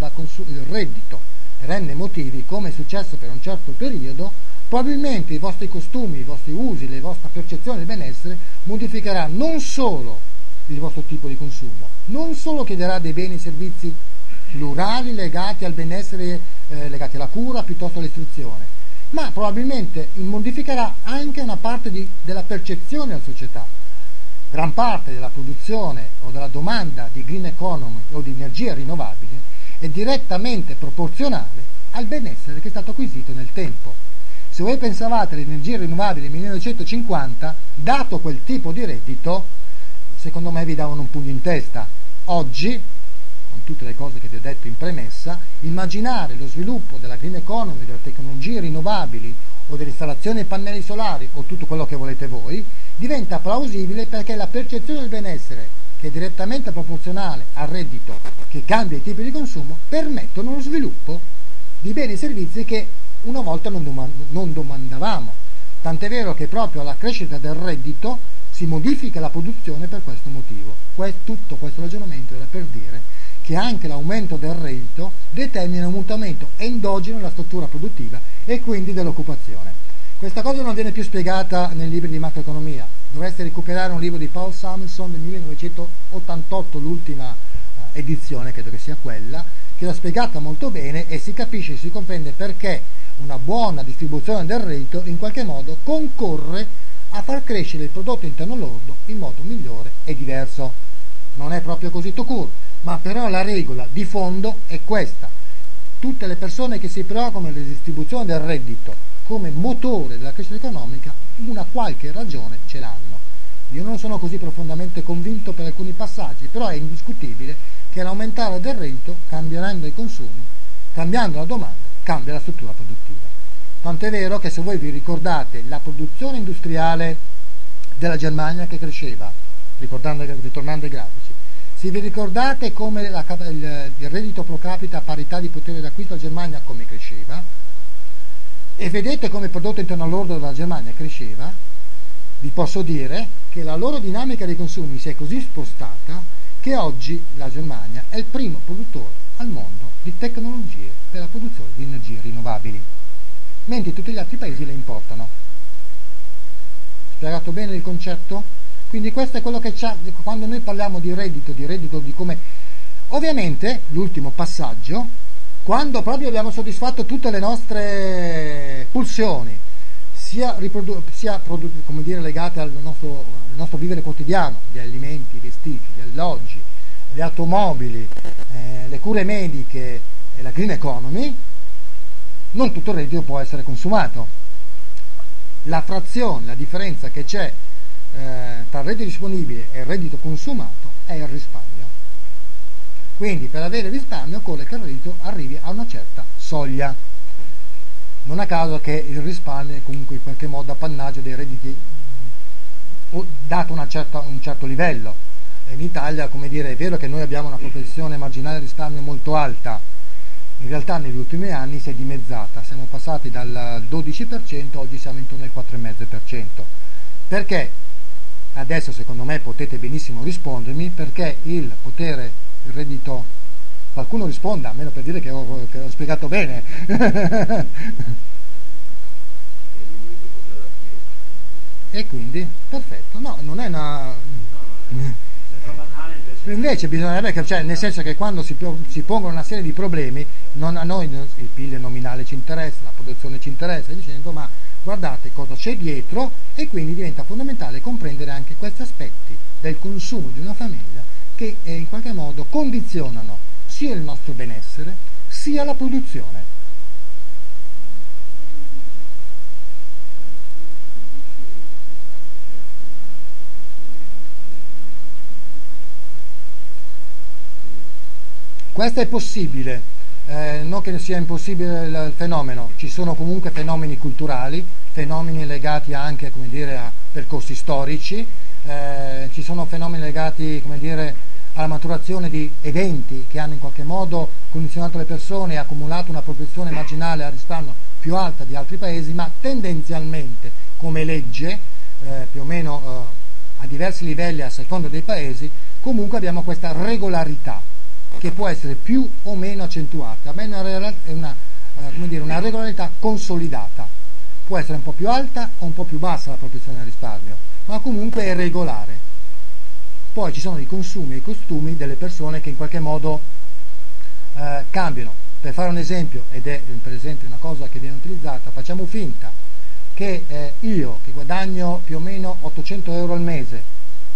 per n motivi, come è successo per un certo periodo, probabilmente i vostri costumi, i vostri usi, la vostra percezione del benessere modificherà non solo il vostro tipo di consumo, non solo chiederà dei beni e servizi plurali legati al benessere, legati alla cura piuttosto all'istruzione, ma probabilmente modificherà anche una parte della percezione della società. Gran parte della produzione o della domanda di green economy o di energia rinnovabile è direttamente proporzionale al benessere che è stato acquisito nel tempo. Se voi pensavate alle energie rinnovabili nel 1950, dato quel tipo di reddito, secondo me vi davano un pugno in testa. Oggi, con tutte le cose che vi ho detto in premessa, immaginare lo sviluppo della green economy, delle tecnologie rinnovabili o dell'installazione dei pannelli solari o tutto quello che volete voi, diventa plausibile perché la percezione del benessere, che è direttamente proporzionale al reddito che cambia i tipi di consumo, permettono lo sviluppo di beni e servizi che una volta non domandavamo. Tant'è vero che proprio alla crescita del reddito si modifica la produzione per questo motivo. Tutto questo ragionamento era per dire che anche l'aumento del reddito determina un mutamento endogeno nella struttura produttiva e quindi dell'occupazione. Questa cosa non viene più spiegata nei libri di macroeconomia. Dovreste recuperare un libro di Paul Samuelson del 1988, l'ultima edizione, credo che sia quella, che l'ha spiegata molto bene e si capisce, si comprende perché una buona distribuzione del reddito in qualche modo concorre a far crescere il prodotto interno lordo in modo migliore e diverso. Non è proprio così tout court, ma però la regola di fondo è questa. Tutte le persone che si preoccupano della distribuzione del reddito come motore della crescita economica una qualche ragione ce l'hanno. Io non sono così profondamente convinto per alcuni passaggi, però è indiscutibile che l'aumentare del reddito, cambiando i consumi, cambiando la domanda, cambia la struttura produttiva. Tanto è vero che se voi vi ricordate la produzione industriale della Germania che cresceva, ritornando ai grafici, se vi ricordate come il reddito pro capite a parità di potere d'acquisto della Germania come cresceva, e vedete come il prodotto interno lordo della Germania cresceva, vi posso dire che la loro dinamica dei consumi si è così spostata che oggi la Germania è il primo produttore al mondo di tecnologie per la produzione di energie rinnovabili, mentre tutti gli altri paesi le importano. Spiegato bene il concetto? Quindi questo è quello che c'è quando noi parliamo di reddito di come... Ovviamente, l'ultimo passaggio, quando proprio abbiamo soddisfatto tutte le nostre pulsioni, sia come dire, legate al nostro vivere quotidiano, gli alimenti, i vestiti, gli alloggi, le automobili, le cure mediche e la green economy, non tutto il reddito può essere consumato. La frazione, la differenza che c'è tra il reddito disponibile e il reddito consumato è il risparmio. Quindi per avere risparmio occorre che il reddito arrivi a una certa soglia. Non a caso che il risparmio è comunque in qualche modo appannaggio dei redditi dato un certo livello. In Italia, come dire, è vero che noi abbiamo una propensione marginale di risparmio molto alta, in realtà negli ultimi anni si è dimezzata, siamo passati dal 12%, oggi siamo intorno al 4,5%. Perché? Adesso secondo me potete benissimo rispondermi, perché il reddito, qualcuno risponda, almeno per dire che ho spiegato bene. E quindi, perfetto, no, non è una... Invece bisognerebbe cioè, nel senso che quando si pongono una serie di problemi, a noi il PIL nominale ci interessa, la produzione ci interessa, dicendo ma guardate cosa c'è dietro, e quindi diventa fondamentale comprendere anche questi aspetti del consumo di una famiglia che in qualche modo condizionano sia il nostro benessere sia la produzione. Questo è possibile, non che sia impossibile il fenomeno, ci sono comunque fenomeni culturali, fenomeni legati anche, come dire, a percorsi storici, ci sono fenomeni legati, come dire, alla maturazione di eventi che hanno in qualche modo condizionato le persone e accumulato una propensione marginale al risparmio più alta di altri paesi, ma tendenzialmente come legge, più o meno a diversi livelli a seconda dei paesi, comunque abbiamo questa regolarità che può essere più o meno accentuata, ma è una regolarità consolidata. Può essere un po' più alta o un po' più bassa la propensione al risparmio, ma comunque è regolare. Poi ci sono i consumi e i costumi delle persone che in qualche modo cambiano. Per fare un esempio, ed è per esempio una cosa che viene utilizzata, facciamo finta che io che guadagno più o meno 800 euro al mese,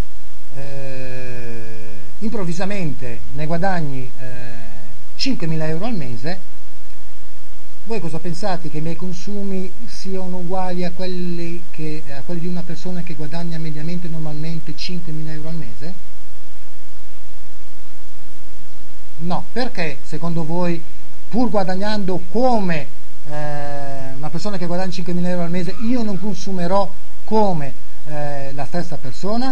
improvvisamente ne guadagni 5.000 euro al mese, voi cosa pensate? Che i miei consumi siano uguali a quelli di una persona che guadagna mediamente normalmente 5.000 euro al mese? No, perché secondo voi, pur guadagnando come una persona che guadagna 5.000 euro al mese, io non consumerò come la stessa persona?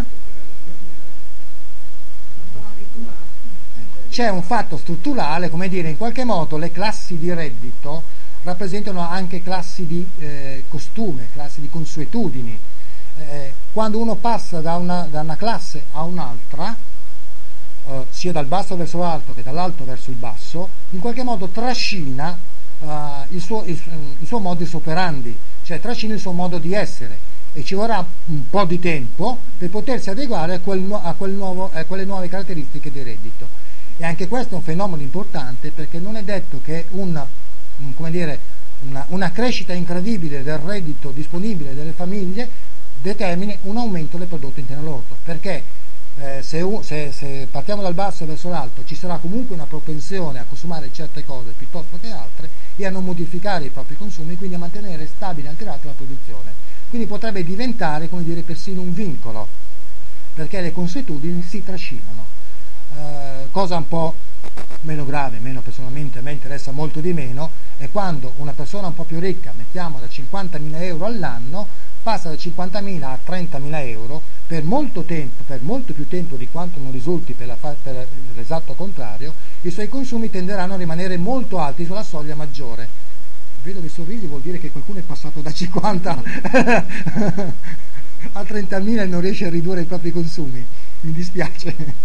C'è un fatto strutturale, come dire, in qualche modo le classi di reddito rappresentano anche classi di costume, classi di consuetudini. Quando uno passa da una classe a un'altra, sia dal basso verso l'alto che dall'alto verso il basso, in qualche modo trascina il suo modus operandi, cioè trascina il suo modo di essere, e ci vorrà un po' di tempo per potersi adeguare a quelle nuove caratteristiche di reddito. E anche questo è un fenomeno importante, perché non è detto che una crescita incredibile del reddito disponibile delle famiglie determini un aumento del prodotto interno lordo, perché se partiamo dal basso verso l'alto ci sarà comunque una propensione a consumare certe cose piuttosto che altre e a non modificare i propri consumi, quindi a mantenere stabile e alterata la produzione. Quindi potrebbe diventare, come dire, persino un vincolo, perché le consuetudini si trascinano. Cosa un po' meno grave, meno personalmente a me interessa molto di meno, è quando una persona un po' più ricca, mettiamo da 50.000 euro all'anno, passa da 50.000 a 30.000 euro per molto tempo, per molto più tempo di quanto non risulti per l'esatto contrario, i suoi consumi tenderanno a rimanere molto alti sulla soglia maggiore. Vedo che sorrisi, vuol dire che qualcuno è passato da 50 a 30.000 e non riesce a ridurre i propri consumi. Mi dispiace.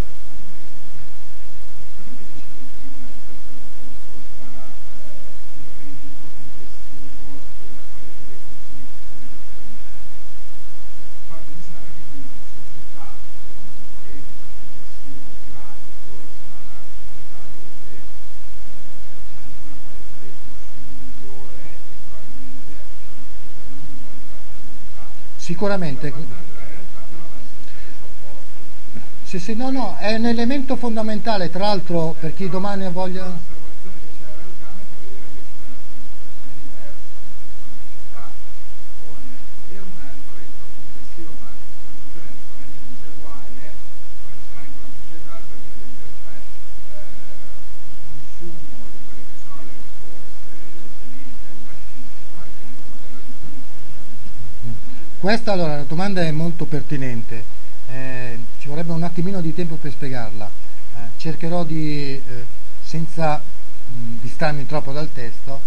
Sicuramente sì, no, è un elemento fondamentale, tra l'altro, per chi domani voglia. Questa allora la domanda è molto pertinente, ci vorrebbe un attimino di tempo per spiegarla, cercherò di, senza distrarmi troppo dal testo,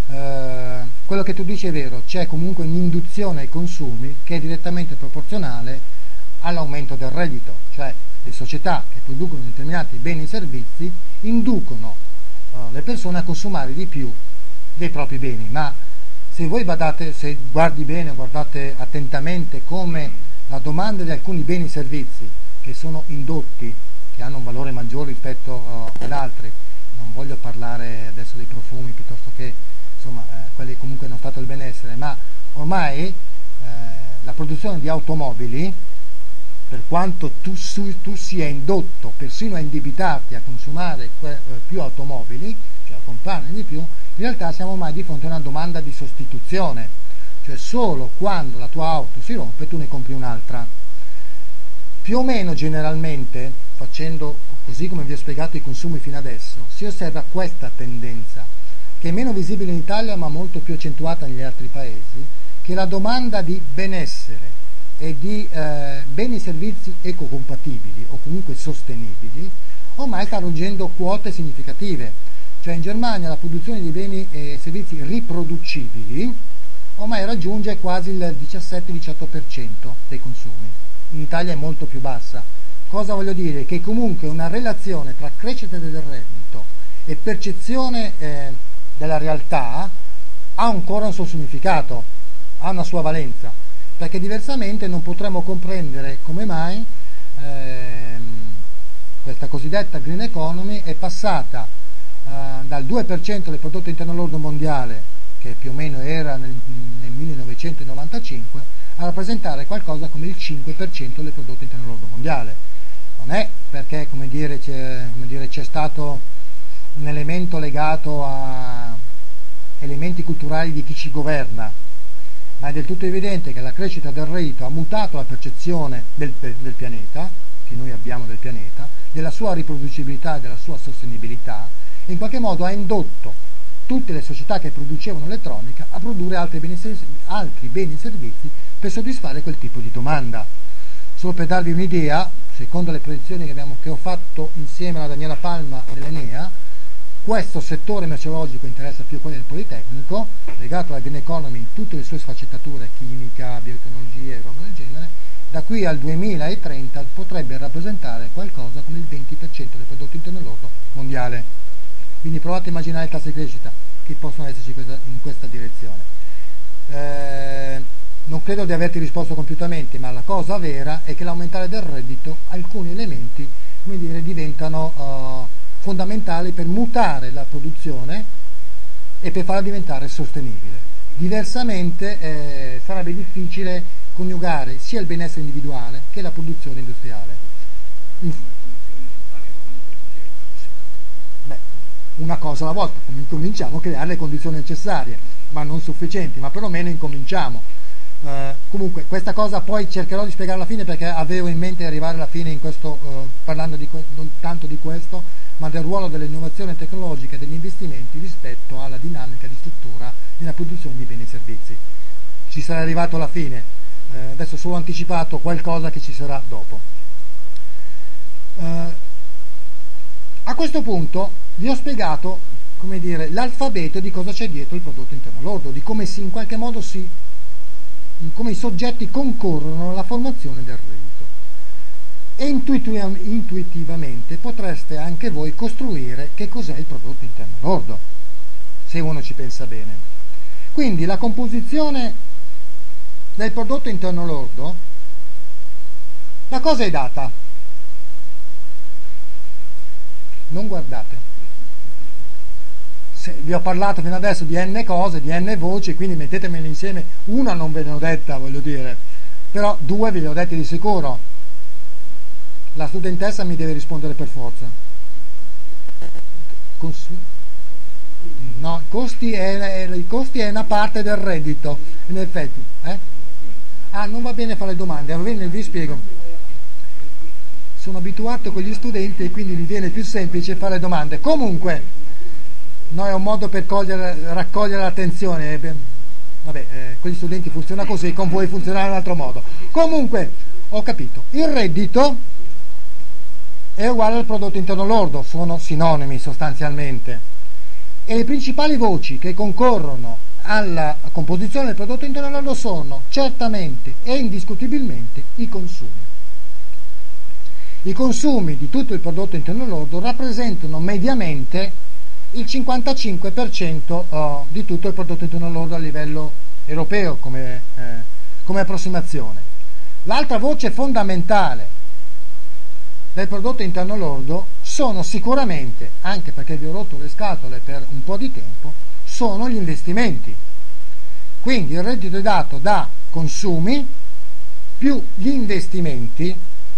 quello che tu dici è vero, c'è comunque un'induzione ai consumi che è direttamente proporzionale all'aumento del reddito, cioè le società che producono determinati beni e servizi inducono le persone a consumare di più dei propri beni, ma se voi se guardi bene, guardate attentamente come la domanda di alcuni beni e servizi che sono indotti, che hanno un valore maggiore rispetto ad altri, non voglio parlare adesso dei profumi piuttosto che insomma quelli comunque hanno stato il benessere, ma ormai la produzione di automobili, per quanto tu sia indotto persino a indebitarti a consumare più automobili, cioè a comprarne di più, in realtà siamo ormai di fronte a una domanda di sostituzione, cioè solo quando la tua auto si rompe tu ne compri un'altra. Più o meno generalmente, facendo così come vi ho spiegato i consumi fino adesso, si osserva questa tendenza, che è meno visibile in Italia ma molto più accentuata negli altri paesi, che la domanda di benessere e di beni e servizi ecocompatibili o comunque sostenibili ormai sta raggiungendo quote significative. Cioè in Germania la produzione di beni e servizi riproducibili ormai raggiunge quasi il 17-18% dei consumi, in Italia è molto più bassa. Cosa voglio dire? Che comunque una relazione tra crescita del reddito e percezione della realtà ha ancora un suo significato, ha una sua valenza, perché diversamente non potremo comprendere come mai questa cosiddetta green economy è passata dal 2% del prodotto interno lordo mondiale, che più o meno era nel 1995, a rappresentare qualcosa come il 5% del prodotto interno lordo mondiale. Non è perché c'è stato un elemento legato a elementi culturali di chi ci governa, ma è del tutto evidente che la crescita del reddito ha mutato la percezione del pianeta, che noi abbiamo del pianeta, della sua riproducibilità e della sua sostenibilità, e in qualche modo ha indotto tutte le società che producevano elettronica a produrre altri beni e servizi per soddisfare quel tipo di domanda. Solo per darvi un'idea, secondo le proiezioni che ho fatto insieme alla Daniela Palma dell'Enea, questo settore merceologico interessa più quello del Politecnico, legato alla green economy in tutte le sue sfaccettature, chimica, biotecnologie e roba del genere, da qui al 2030 potrebbe rappresentare qualcosa come il 20% del prodotto interno lordo mondiale. Quindi provate a immaginare i tassi di crescita che possono esserci in questa direzione. Non credo di averti risposto compiutamente, ma la cosa vera è che l'aumentare del reddito, alcuni elementi diventano fondamentali per mutare la produzione e per farla diventare sostenibile. Diversamente sarebbe difficile coniugare sia il benessere individuale che la produzione industriale. Una cosa alla volta, cominciamo a creare le condizioni necessarie, ma non sufficienti, ma perlomeno incominciamo. Comunque questa cosa poi cercherò di spiegare alla fine, perché avevo in mente di arrivare alla fine in questo, parlando non tanto di questo, ma del ruolo dell'innovazione tecnologica e degli investimenti rispetto alla dinamica di struttura nella produzione di beni e servizi. Ci sarà arrivato alla fine, adesso ho solo anticipato qualcosa che ci sarà dopo. A questo punto vi ho spiegato, come dire, l'alfabeto di cosa c'è dietro il prodotto interno lordo, di come in qualche modo come i soggetti concorrono alla formazione del reddito. E intuitivamente potreste anche voi costruire che cos'è il prodotto interno lordo, se uno ci pensa bene. Quindi la composizione del prodotto interno lordo, da cosa è data? Non guardate. Vi ho parlato fino adesso di n cose, di n voci, quindi mettetemene insieme, una non ve ne ho detta, voglio dire, però due ve le ho dette di sicuro. La studentessa mi deve rispondere per forza. No, i costi è una parte del reddito, in effetti. Non va bene fare domande, va bene, vi spiego. Sono abituato con gli studenti e quindi mi viene più semplice fare domande. Comunque, no, è un modo per raccogliere l'attenzione. Con gli studenti funziona così, con voi funzionerà in un altro modo. Comunque, ho capito. Il reddito è uguale al prodotto interno lordo, sono sinonimi sostanzialmente. E le principali voci che concorrono alla composizione del prodotto interno lordo sono certamente e indiscutibilmente i consumi. I consumi di tutto il prodotto interno lordo rappresentano mediamente il 55% di tutto il prodotto interno lordo a livello europeo come approssimazione. L'altra voce fondamentale del prodotto interno lordo sono sicuramente, anche perché vi ho rotto le scatole per un po' di tempo, sono gli investimenti. Quindi il reddito è dato da consumi più gli investimenti,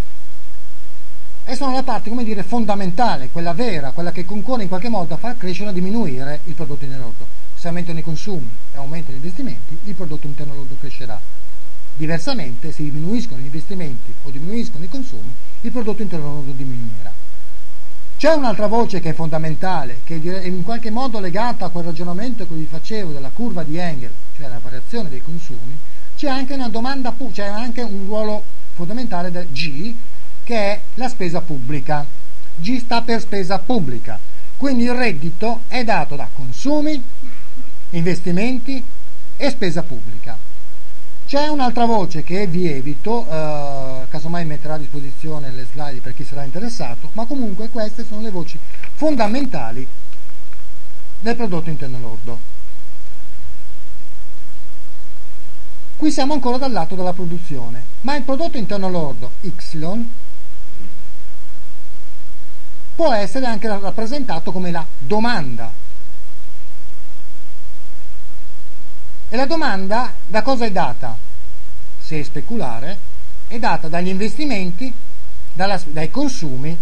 e sono la parte, come dire, fondamentale, quella vera, quella che concorre in qualche modo a far crescere o a diminuire il prodotto interno lordo. Se aumentano i consumi e aumentano gli investimenti, il prodotto interno lordo crescerà. Diversamente, se diminuiscono gli investimenti o diminuiscono i consumi, il prodotto interno lordo diminuirà. C'è un'altra voce che è fondamentale, che è in qualche modo legata a quel ragionamento che vi facevo della curva di Engel, cioè la variazione dei consumi. C'è anche una domanda, c'è anche un ruolo fondamentale del G, che è la spesa pubblica. G sta per spesa pubblica, quindi il reddito è dato da consumi, investimenti e spesa pubblica. C'è un'altra voce che vi evito, casomai metterò a disposizione le slide per chi sarà interessato, ma comunque queste sono le voci fondamentali del prodotto interno lordo. Qui siamo ancora dal lato della produzione, ma il prodotto interno lordo Y può essere anche rappresentato come la domanda. E la domanda da cosa è data? Se è speculare, è data dagli investimenti, dai consumi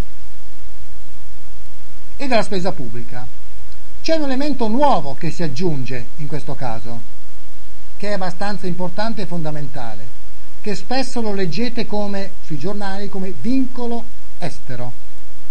e dalla spesa pubblica. C'è un elemento nuovo che si aggiunge in questo caso, che è abbastanza importante e fondamentale, che spesso lo leggete sui giornali come vincolo estero.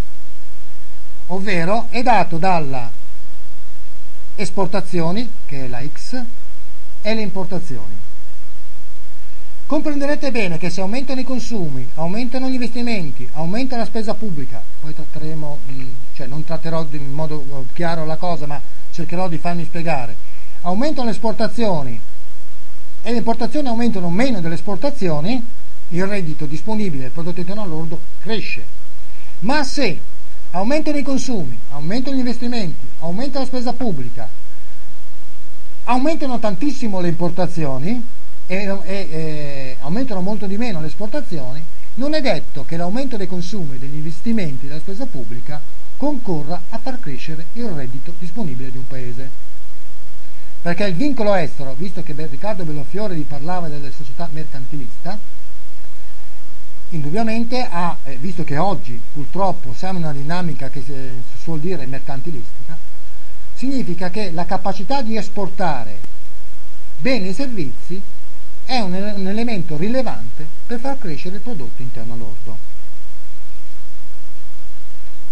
Ovvero è dato dalle esportazioni, che è la X, e le importazioni. Comprenderete bene che se aumentano i consumi, aumentano gli investimenti, aumenta la spesa pubblica, poi non tratterò in modo chiaro la cosa, ma cercherò di farmi spiegare, aumentano le esportazioni e le importazioni aumentano meno delle esportazioni, il reddito disponibile del prodotto interno lordo cresce. Ma se aumentano i consumi, aumentano gli investimenti, aumenta la spesa pubblica, aumentano tantissimo le importazioni e aumentano molto di meno le esportazioni, non è detto che l'aumento dei consumi, degli investimenti e della spesa pubblica concorra a far crescere il reddito disponibile di un paese. Perché il vincolo estero, visto che Riccardo Bellofiore vi parlava delle società mercantilista, indubbiamente visto che oggi purtroppo siamo in una dinamica che si suol dire mercantilistica, significa che la capacità di esportare beni e servizi è un elemento rilevante per far crescere il prodotto interno lordo.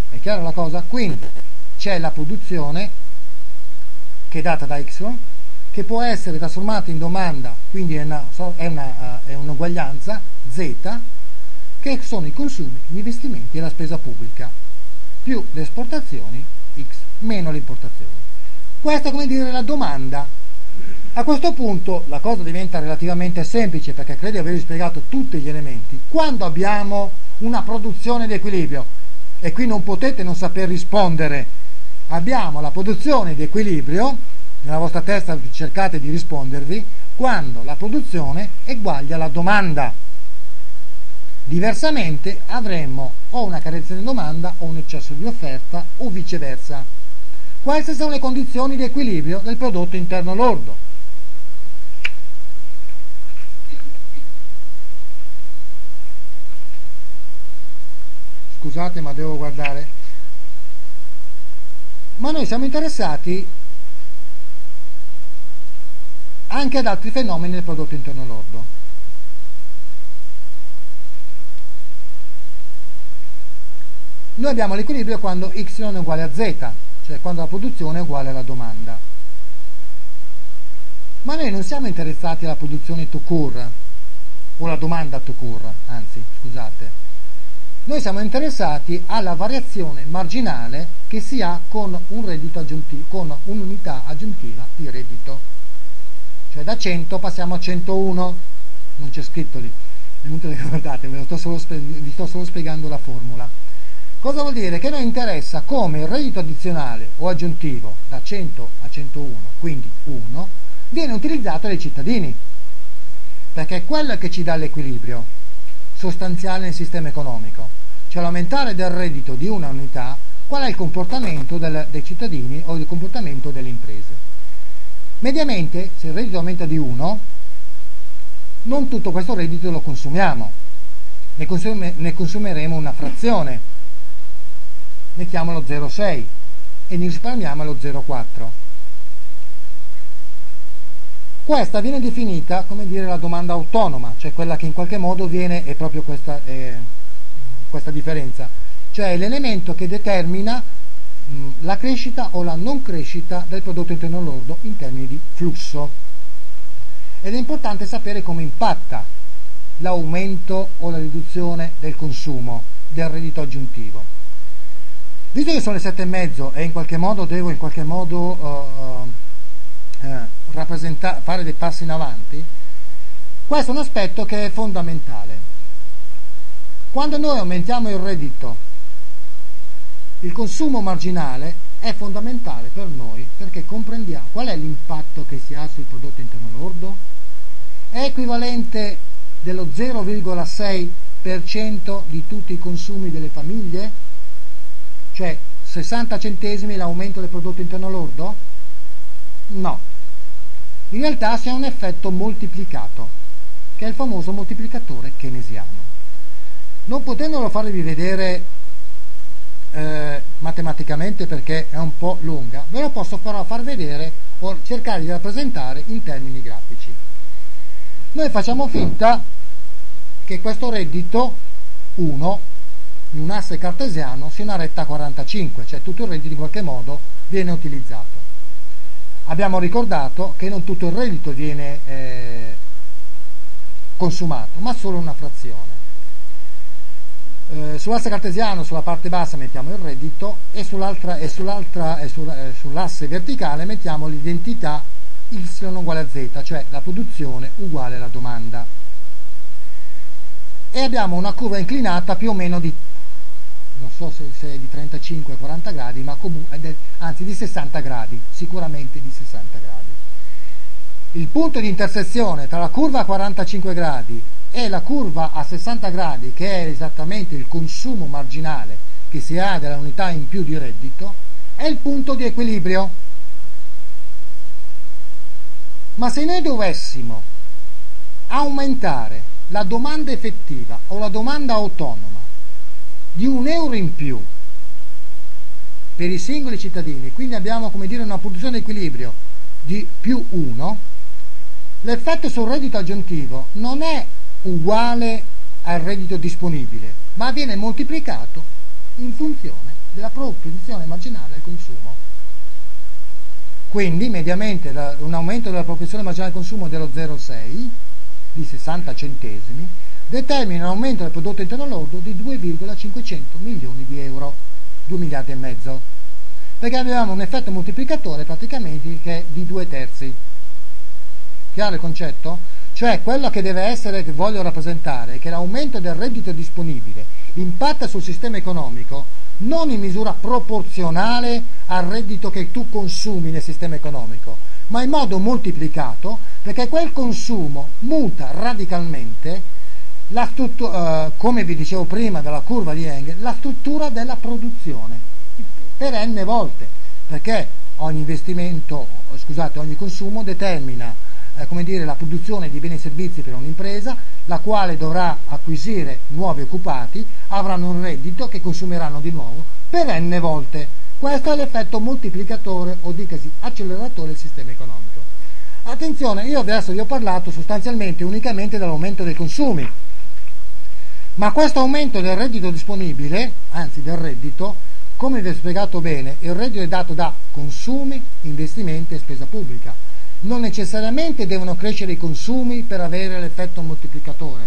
È chiara la cosa? Quindi c'è la produzione che è data da Y, che può essere trasformata in domanda, quindi è un'uguaglianza Z, che sono i consumi, gli investimenti e la spesa pubblica, più le esportazioni X, meno le importazioni. Questa è, come dire, la domanda. A questo punto la cosa diventa relativamente semplice, perché credo di avervi spiegato tutti gli elementi. Quando abbiamo una produzione di equilibrio, e qui non potete non saper rispondere, abbiamo la produzione di equilibrio, nella vostra testa cercate di rispondervi, quando la produzione eguaglia la domanda. Diversamente avremmo o una carenza di domanda o un eccesso di offerta o viceversa. Queste sono le condizioni di equilibrio del prodotto interno lordo. Scusate, ma devo guardare. Ma noi siamo interessati anche ad altri fenomeni del prodotto interno lordo. Noi abbiamo l'equilibrio quando y è uguale a z, cioè quando la produzione è uguale alla domanda. Ma noi non siamo interessati alla produzione tout court, o alla domanda tout court, anzi, scusate. Noi siamo interessati alla variazione marginale che si ha con un reddito aggiuntivo, con un'unità aggiuntiva di reddito. Cioè da 100 passiamo a 101, non c'è scritto lì, è inutile che guardate, vi sto solo spiegando la formula. Cosa vuol dire? Che noi interessa come il reddito addizionale o aggiuntivo da 100 a 101, quindi 1, viene utilizzato dai cittadini, perché è quello che ci dà l'equilibrio sostanziale nel sistema economico. Cioè l'aumentare del reddito di una unità, qual è il comportamento dei cittadini o il comportamento delle imprese. Mediamente, se il reddito aumenta di 1, non tutto questo reddito lo consumiamo, ne consumeremo una frazione, mettiamolo 0,6 e ne risparmiamo lo 0,4. Questa viene definita, come dire, la domanda autonoma, cioè quella che in qualche modo viene, è proprio questa differenza, cioè l'elemento che determina la crescita o la non crescita del prodotto interno lordo in termini di flusso. Ed è importante sapere come impatta l'aumento o la riduzione del consumo, del reddito aggiuntivo. Visto che sono le 7:30 e in qualche modo devo fare dei passi in avanti, questo è un aspetto che è fondamentale. Quando noi aumentiamo il reddito, il consumo marginale è fondamentale per noi, perché comprendiamo qual è l'impatto che si ha sul prodotto interno lordo. È equivalente dello 0,6% di tutti i consumi delle famiglie, cioè 60 centesimi l'aumento del prodotto interno lordo? No, in realtà si ha un effetto moltiplicato, che è il famoso moltiplicatore keynesiano. Non potendolo farvi vedere matematicamente perché è un po' lunga, ve lo posso però far vedere o cercare di rappresentare in termini grafici. Noi facciamo finta che questo reddito 1 in un asse cartesiano sia una retta 45, cioè tutto il reddito in qualche modo viene utilizzato. Abbiamo ricordato che non tutto il reddito viene consumato, ma solo una frazione. Sull'asse cartesiano, sulla parte bassa mettiamo il reddito e sull'asse verticale mettiamo l'identità y uguale a z, cioè la produzione uguale alla domanda. E abbiamo una curva inclinata più o meno di, non so se è di 35-40 gradi, ma comunque, anzi di 60 gradi, sicuramente di 60 gradi. Il punto di intersezione tra la curva a 45 gradi e la curva a 60 gradi, che è esattamente il consumo marginale che si ha della unità in più di reddito, è il punto di equilibrio. Ma se noi dovessimo aumentare la domanda effettiva o la domanda autonoma di €1 in più per i singoli cittadini, quindi abbiamo, come dire, una produzione di equilibrio di più 1, l'effetto sul reddito aggiuntivo non è uguale al reddito disponibile, ma viene moltiplicato in funzione della proposizione marginale al consumo. Quindi mediamente un aumento della proposizione marginale al consumo dello 0,6 di 60 centesimi determina un aumento del prodotto interno lordo di 2,500 milioni di euro, 2 miliardi e mezzo, perché abbiamo un effetto moltiplicatore praticamente che è di 2/3. Chiaro il concetto? Cioè quello che deve essere, che voglio rappresentare, è che l'aumento del reddito disponibile impatta sul sistema economico non in misura proporzionale al reddito che tu consumi nel sistema economico, ma in modo moltiplicato, perché quel consumo muta radicalmente la come vi dicevo prima della curva di Engel, la struttura della produzione per n volte, perché ogni consumo determina la produzione di beni e servizi per un'impresa, la quale dovrà acquisire nuovi occupati, avranno un reddito che consumeranno di nuovo per n volte. Questo è l'effetto moltiplicatore o dicasi acceleratore del sistema economico. Attenzione, io adesso vi ho parlato sostanzialmente unicamente dell'aumento dei consumi, ma questo aumento del reddito disponibile, anzi del reddito, come vi ho spiegato bene, il reddito è dato da consumi, investimenti e spesa pubblica. Non necessariamente devono crescere i consumi per avere l'effetto moltiplicatore.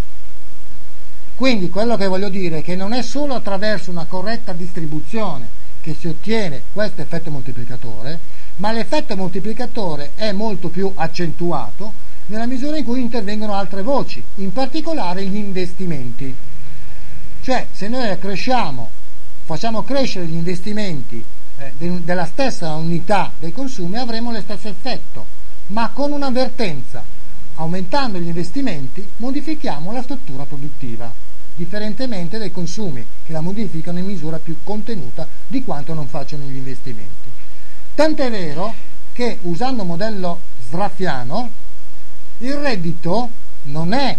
Quindi quello che voglio dire è che non è solo attraverso una corretta distribuzione che si ottiene questo effetto moltiplicatore, ma l'effetto moltiplicatore è molto più accentuato nella misura in cui intervengono altre voci, in particolare gli investimenti. Cioè, se noi facciamo crescere gli investimenti della stessa unità dei consumi, avremo lo stesso effetto, ma con un'avvertenza: aumentando gli investimenti modifichiamo la struttura produttiva, differentemente dai consumi, che la modificano in misura più contenuta di quanto non facciano gli investimenti. Tant'è vero che, usando il modello sraffiano, il reddito non è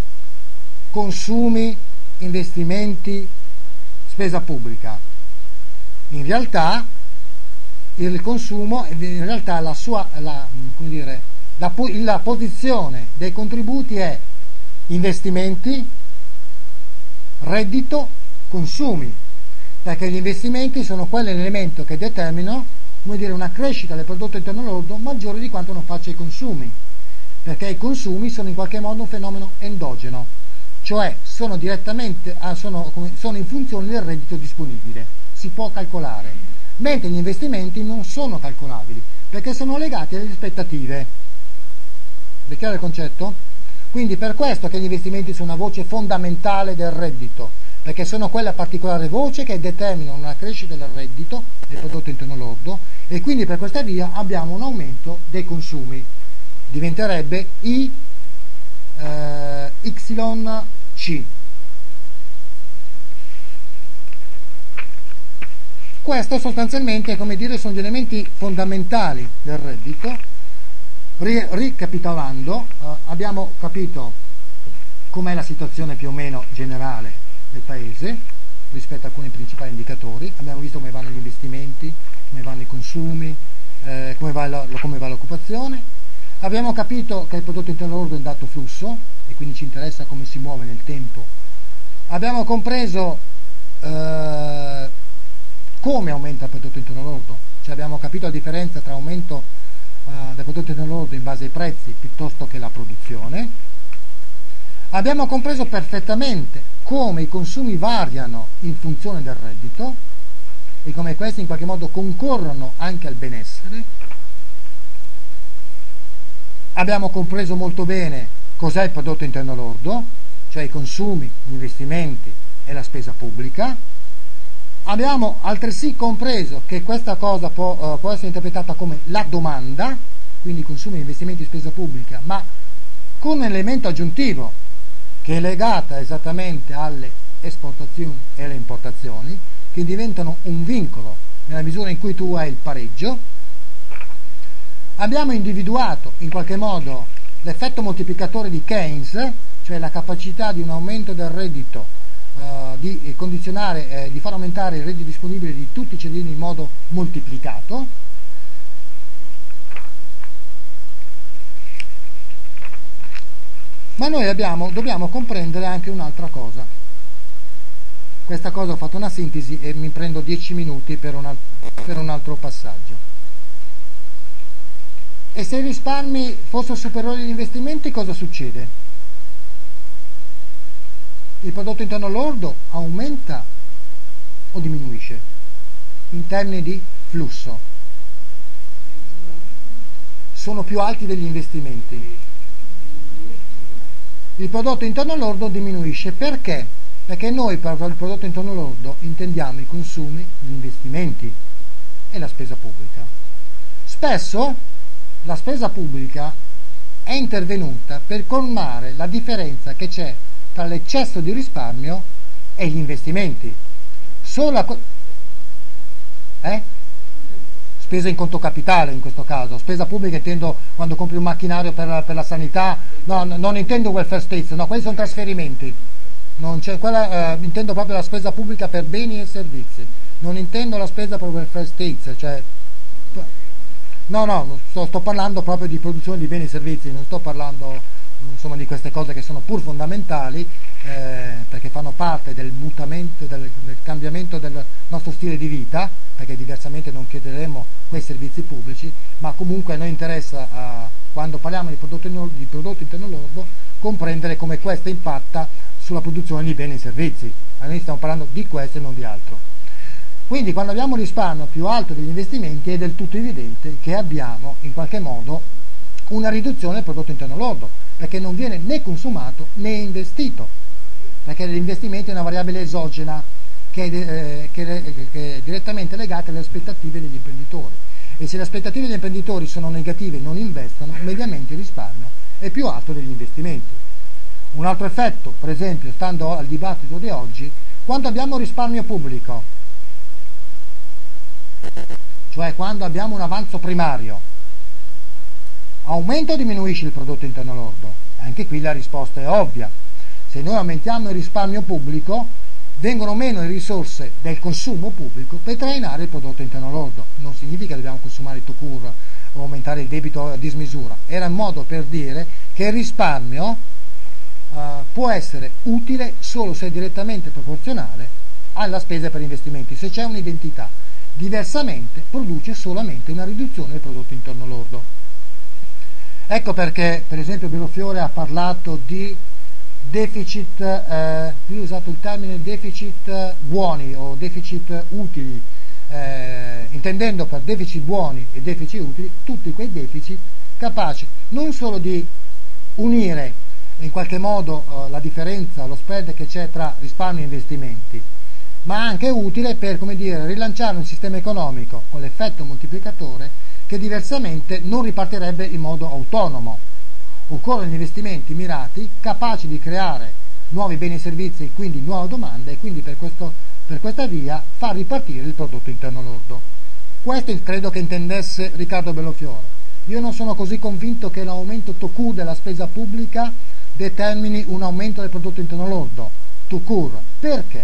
consumi, investimenti, spesa pubblica. In realtà il consumo, in realtà la posizione dei contributi è investimenti, reddito, consumi, perché gli investimenti sono quell'elemento che determinano una crescita del prodotto interno lordo maggiore di quanto non faccia i consumi, perché i consumi sono in qualche modo un fenomeno endogeno, cioè sono in funzione del reddito disponibile, si può calcolare, mentre gli investimenti non sono calcolabili perché sono legati alle aspettative. Vi è chiaro il concetto? Quindi per questo che gli investimenti sono una voce fondamentale del reddito, perché sono quella particolare voce che determina una crescita del reddito, del prodotto interno lordo, e quindi per questa via abbiamo un aumento dei consumi. Diventerebbe YC. Questo sostanzialmente, sono gli elementi fondamentali del reddito. Ricapitolando, abbiamo capito com'è la situazione più o meno generale del paese rispetto a alcuni principali indicatori, abbiamo visto come vanno gli investimenti, come vanno i consumi, come va l'occupazione. Abbiamo capito che il prodotto interno lordo è un dato flusso e quindi ci interessa come si muove nel tempo. Abbiamo compreso come aumenta il prodotto interno lordo, cioè abbiamo capito la differenza tra aumento del prodotto interno lordo in base ai prezzi piuttosto che la produzione. Abbiamo compreso perfettamente come i consumi variano in funzione del reddito e come questi in qualche modo concorrono anche al benessere. Abbiamo compreso molto bene cos'è il prodotto interno lordo, cioè i consumi, gli investimenti e la spesa pubblica. Abbiamo altresì compreso che questa cosa può essere interpretata come la domanda, quindi consumi, investimenti e spesa pubblica, ma con un elemento aggiuntivo che è legata esattamente alle esportazioni e alle importazioni, che diventano un vincolo nella misura in cui tu hai il pareggio. Abbiamo individuato in qualche modo l'effetto moltiplicatore di Keynes, cioè la capacità di un aumento del reddito di condizionare, di far aumentare il reddito disponibile di tutti i cittadini in modo moltiplicato. Ma noi dobbiamo comprendere anche un'altra cosa. Questa cosa ho fatto una sintesi e mi prendo 10 minuti per un altro passaggio. E se i risparmi fossero superiori agli investimenti, cosa succede? Il prodotto interno lordo aumenta o diminuisce in termini di flusso? Sono più alti degli investimenti. Il prodotto interno lordo diminuisce perché? Perché noi per il prodotto interno lordo intendiamo i consumi, gli investimenti e la spesa pubblica. Spesso la spesa pubblica è intervenuta per colmare la differenza che c'è tra l'eccesso di risparmio e gli investimenti. Spesa in conto capitale in questo caso. Spesa pubblica intendo quando compri un macchinario per la sanità, no, non intendo welfare states, no, quelli sono trasferimenti. Intendo proprio la spesa pubblica per beni e servizi, non intendo la spesa per welfare states, cioè sto parlando proprio di produzione di beni e servizi, non sto parlando insomma di queste cose che sono pur fondamentali perché fanno parte del mutamento, del cambiamento del nostro stile di vita, perché diversamente non chiederemo quei servizi pubblici, ma comunque a noi interessa quando parliamo di prodotto interno lordo comprendere come questo impatta sulla produzione di beni e servizi. Noi stiamo parlando di questo e non di altro. Quindi quando abbiamo un risparmio più alto degli investimenti è del tutto evidente che abbiamo in qualche modo una riduzione del prodotto interno lordo, perché non viene né consumato né investito, perché l'investimento è una variabile esogena che è direttamente legata alle aspettative degli imprenditori, e se le aspettative degli imprenditori sono negative e non investono, mediamente il risparmio è più alto degli investimenti. Un altro effetto, per esempio, stando al dibattito di oggi, quando abbiamo risparmio pubblico, cioè quando abbiamo un avanzo primario, aumenta o diminuisce il prodotto interno lordo? Anche qui la risposta è ovvia. Se noi aumentiamo il risparmio pubblico, vengono meno le risorse del consumo pubblico per trainare il prodotto interno lordo. Non significa che dobbiamo consumare tout court o aumentare il debito a dismisura. Era un modo per dire che il risparmio può essere utile solo se è direttamente proporzionale alla spesa per investimenti, se c'è un'identità. Diversamente produce solamente una riduzione del prodotto interno lordo. Ecco perché per esempio Belofiore ha parlato di deficit, lui ha usato il termine deficit buoni o deficit utili, intendendo per deficit buoni e deficit utili tutti quei deficit capaci non solo di unire in qualche modo la differenza, lo spread che c'è tra risparmio e investimenti, ma anche utile per, come dire, rilanciare un sistema economico con l'effetto moltiplicatore che diversamente non ripartirebbe in modo autonomo. Occorrono investimenti mirati capaci di creare nuovi beni e servizi e quindi nuova domanda, e quindi per questa via far ripartire il prodotto interno lordo. Questo credo che intendesse Riccardo Belofiore. Io non sono così convinto che l'aumento tout court della spesa pubblica determini un aumento del prodotto interno lordo tout court. Perché?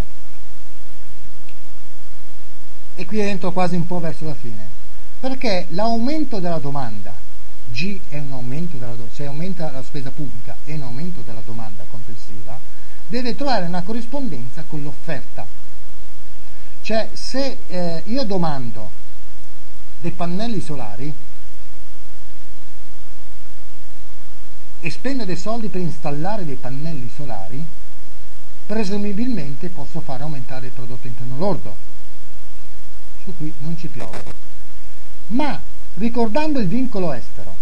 E qui entro quasi un po' verso la fine. Perché l'aumento della domanda, G è un aumento se aumenta la spesa pubblica è un aumento della domanda complessiva, deve trovare una corrispondenza con l'offerta. Cioè se io domando dei pannelli solari e spendo dei soldi per installare dei pannelli solari, presumibilmente posso fare aumentare il prodotto interno lordo. Su qui non ci piove. Ma ricordando il vincolo estero,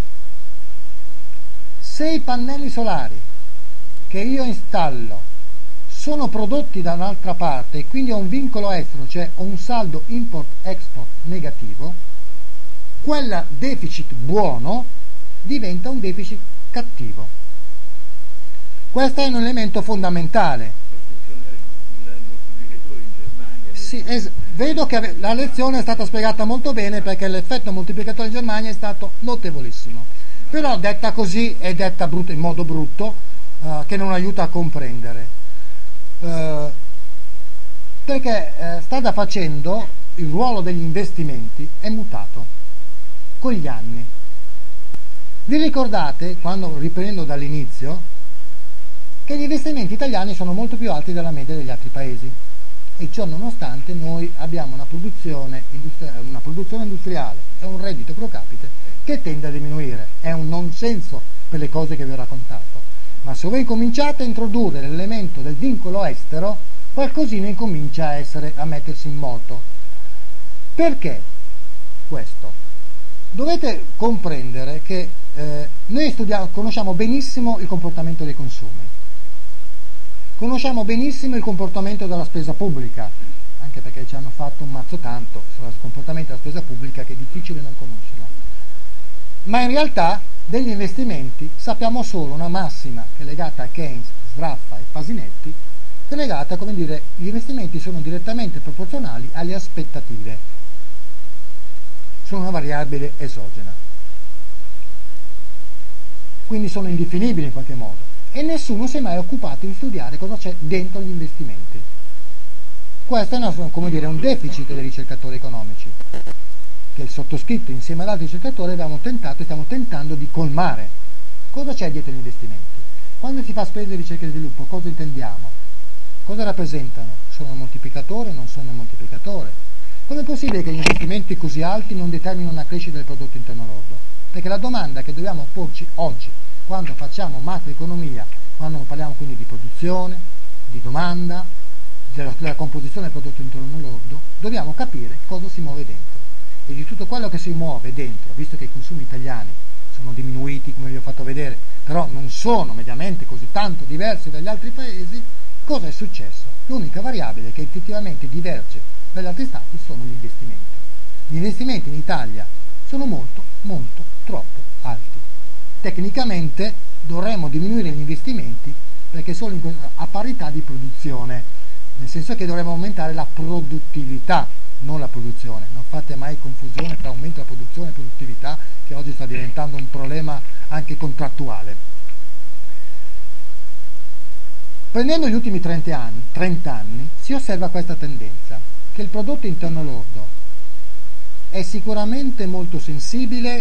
se i pannelli solari che io installo sono prodotti da un'altra parte e quindi ho un vincolo estero, cioè ho un saldo import-export negativo, quel deficit buono diventa un deficit cattivo. Questo è un elemento fondamentale. Sì, vedo che la lezione è stata spiegata molto bene, perché l'effetto moltiplicatore in Germania è stato notevolissimo, però detta così è detta in modo brutto, che non aiuta a comprendere, perché strada facendo il ruolo degli investimenti è mutato con gli anni. Vi ricordate, quando riprendo dall'inizio, che gli investimenti italiani sono molto più alti della media degli altri paesi? e ciò nonostante noi abbiamo una produzione industriale e un reddito pro capite che tende a diminuire. È un non senso per le cose che vi ho raccontato, ma se voi cominciate a introdurre l'elemento del vincolo estero, qualcosina incomincia a mettersi in moto. Perché questo? Dovete comprendere che noi conosciamo benissimo il comportamento dei consumi, conosciamo benissimo il comportamento della spesa pubblica, anche perché ci hanno fatto un mazzo tanto sul comportamento della spesa pubblica che è difficile non conoscerla. Ma in realtà degli investimenti sappiamo solo una massima che è legata a Keynes, Sraffa e Pasinetti, che è legata, come dire, gli investimenti sono direttamente proporzionali alle aspettative, sono una variabile esogena, quindi sono indefinibili in qualche modo, e nessuno si è mai occupato di studiare cosa c'è dentro gli investimenti. Questo è come dire, un deficit dei ricercatori economici, che il sottoscritto insieme ad altri ricercatori abbiamo tentato e stiamo tentando di colmare. Cosa c'è dietro gli investimenti? Quando si fa spesa di ricerca e sviluppo, cosa intendiamo? Cosa rappresentano? Sono un moltiplicatore o non sono un moltiplicatore? Come è possibile che gli investimenti così alti non determinino una crescita del prodotto interno lordo? Perché la domanda che dobbiamo porci oggi, quando facciamo macroeconomia, quando parliamo quindi di produzione, di domanda, della composizione del prodotto interno lordo, dobbiamo capire cosa si muove dentro. E di tutto quello che si muove dentro, visto che i consumi italiani sono diminuiti, come vi ho fatto vedere, però non sono mediamente così tanto diversi dagli altri paesi, cosa è successo? L'unica variabile che effettivamente diverge dagli altri stati sono gli investimenti. Gli investimenti in Italia sono molto, molto troppo alti. Tecnicamente dovremmo diminuire gli investimenti perché sono a parità di produzione, nel senso che dovremmo aumentare la produttività, non la produzione. Non fate mai confusione tra aumento della produzione e produttività, che oggi sta diventando un problema anche contrattuale. Prendendo gli ultimi 30 anni si osserva questa tendenza, che il prodotto interno lordo è sicuramente molto sensibile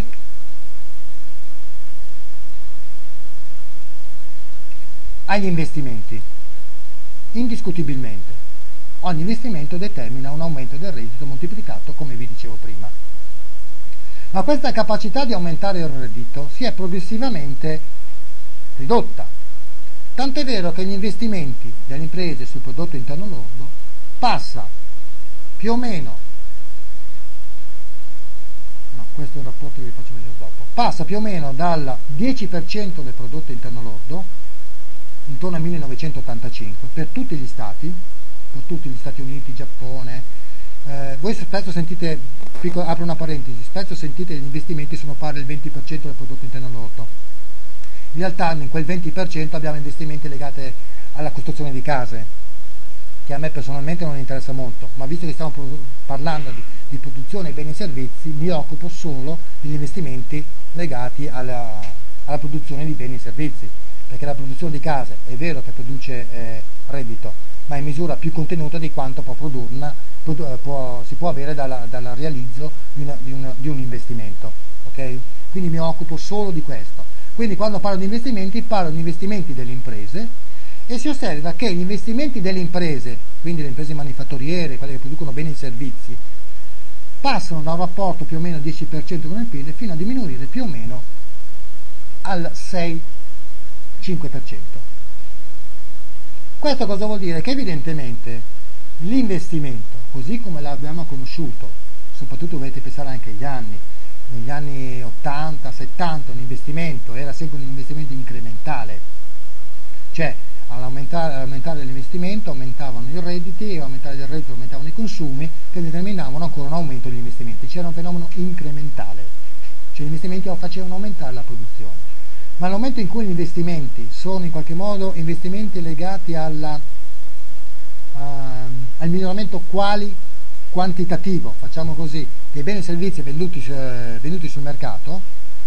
agli investimenti, indiscutibilmente. Ogni investimento determina un aumento del reddito moltiplicato, come vi dicevo prima. Ma questa capacità di aumentare il reddito si è progressivamente ridotta. Tant'è vero che gli investimenti delle imprese sul prodotto interno lordo passa più o meno, questo è un rapporto che vi faccio vedere dopo, passa più o meno dal 10% del prodotto interno lordo, intorno al 1985, per tutti gli stati, per tutti gli Stati Uniti, Giappone. Voi spesso sentite, apro una parentesi, spesso sentite che gli investimenti sono pari al 20% del prodotto interno lordo. In realtà in quel 20% abbiamo investimenti legati alla costruzione di case, che a me personalmente non interessa molto, ma visto che stiamo parlando di produzione e beni e servizi, mi occupo solo degli investimenti legati alla produzione di beni e servizi, perché la produzione di case è vero che produce reddito, ma in misura più contenuta di quanto si può avere dal realizzo di un investimento. Okay? Quindi mi occupo solo di questo. Quindi quando parlo di investimenti, parlo di investimenti delle imprese, e si osserva che gli investimenti delle imprese, quindi le imprese manifatturiere, quelle che producono beni e servizi, passano da un rapporto più o meno 10% con il PIL fino a diminuire più o meno al 6-5%. Questo cosa vuol dire? Che evidentemente l'investimento, così come l'abbiamo conosciuto, soprattutto dovete pensare anche agli anni, negli anni 80, 70 un investimento era sempre un investimento incrementale, cioè all'aumentare l'investimento aumentavano i redditi, e all'aumentare del reddito aumentavano i consumi, che determinavano ancora un aumento degli investimenti. C'era un fenomeno incrementale, cioè gli investimenti facevano aumentare la produzione. Ma nel momento in cui gli investimenti sono in qualche modo investimenti legati al miglioramento quantitativo, facciamo così, dei beni e servizi venduti sul mercato,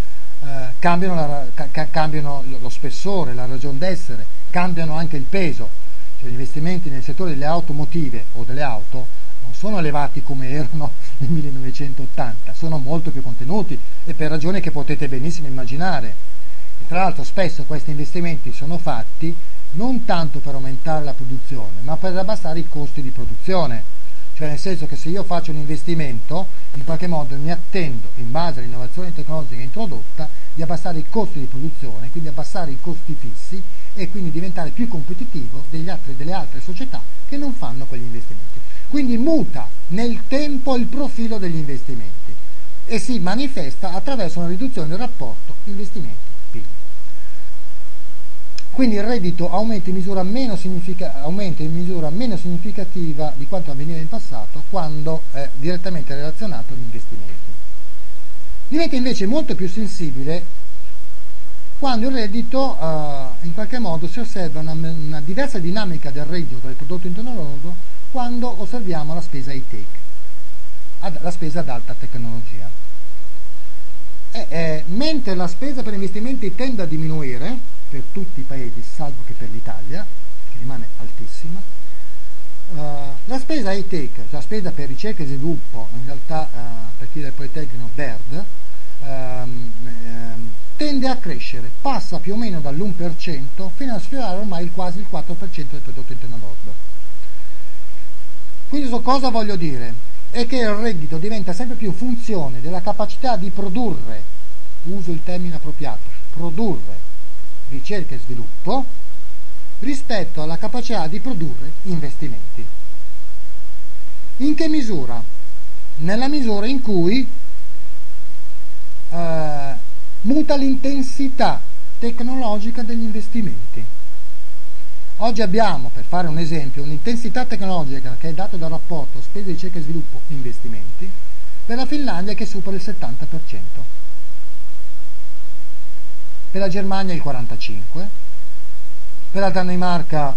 cambiano lo spessore, la ragion d'essere, cambiano anche il peso. Cioè gli investimenti nel settore delle automotive o delle auto non sono elevati come erano nel 1980, sono molto più contenuti, e per ragioni che potete benissimo immaginare. E tra l'altro spesso questi investimenti sono fatti non tanto per aumentare la produzione, ma per abbassare i costi di produzione. Cioè nel senso che se io faccio un investimento, in qualche modo mi attendo, in base all'innovazione tecnologica introdotta, di abbassare i costi di produzione, quindi abbassare i costi fissi e quindi diventare più competitivo delle altre società che non fanno quegli investimenti. Quindi muta nel tempo il profilo degli investimenti e si manifesta attraverso una riduzione del rapporto investimenti-PIL. Quindi il reddito aumenta in misura meno significativa di quanto avveniva in passato quando è direttamente relazionato agli investimenti. Diventa invece molto più sensibile quando il reddito in qualche modo si osserva una diversa dinamica del reddito del prodotto interno lordo quando osserviamo la spesa high-tech, la spesa ad alta tecnologia. Mentre la spesa per investimenti tende a diminuire per tutti i paesi, salvo che per l'Italia, che rimane altissima, la spesa high-tech, cioè la spesa per ricerca e sviluppo, in realtà per chi del Politecnico BERD, tende a crescere, passa più o meno dall'1% fino a sfiorare ormai quasi il 4% del prodotto interno lordo. Quindi cosa voglio dire? È che il reddito diventa sempre più funzione della capacità di produrre, uso il termine appropriato, produrre ricerca e sviluppo rispetto alla capacità di produrre investimenti. In che misura? Nella misura in cui muta l'intensità tecnologica degli investimenti. Oggi abbiamo, per fare un esempio, un'intensità tecnologica che è data dal rapporto spese di ricerca e sviluppo investimenti per la Finlandia che supera il 70%, per la Germania il 45%, per la Danimarca,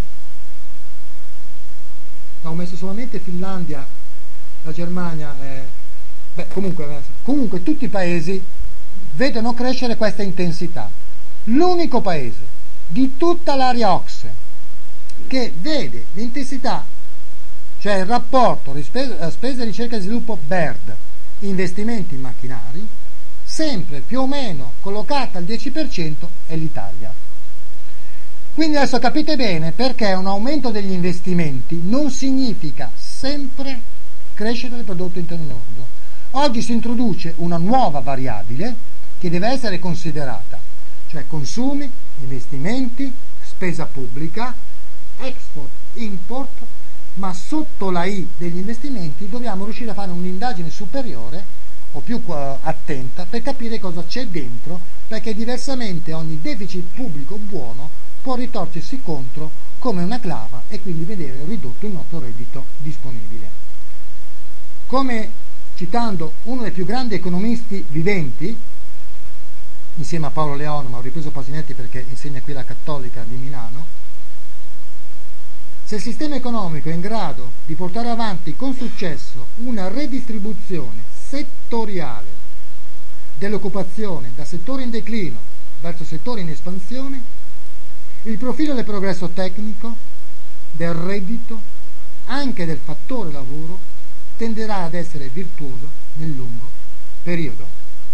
ho messo solamente Finlandia, la Germania, comunque tutti i paesi vedono crescere questa intensità. L'unico paese di tutta l'area OCSE che vede l'intensità, cioè il rapporto spese ricerca e sviluppo BERD, investimenti in macchinari, sempre più o meno collocata al 10% è l'Italia. Quindi adesso capite bene perché un aumento degli investimenti non significa sempre crescita del prodotto interno lordo. Oggi si introduce una nuova variabile che deve essere considerata, cioè consumi, investimenti, spesa pubblica, export, import, ma sotto la I degli investimenti dobbiamo riuscire a fare un'indagine superiore o più attenta per capire cosa c'è dentro, perché diversamente ogni deficit pubblico buono può ritorcersi contro come una clava e quindi vedere ridotto il nostro reddito disponibile. Come citando uno dei più grandi economisti viventi, insieme a Paolo Leone, ma ho ripreso Pasinetti perché insegna qui la Cattolica di Milano, se il sistema economico è in grado di portare avanti con successo una redistribuzione settoriale dell'occupazione da settori in declino verso settori in espansione, il profilo del progresso tecnico, del reddito, anche del fattore lavoro, tenderà ad essere virtuoso nel lungo periodo.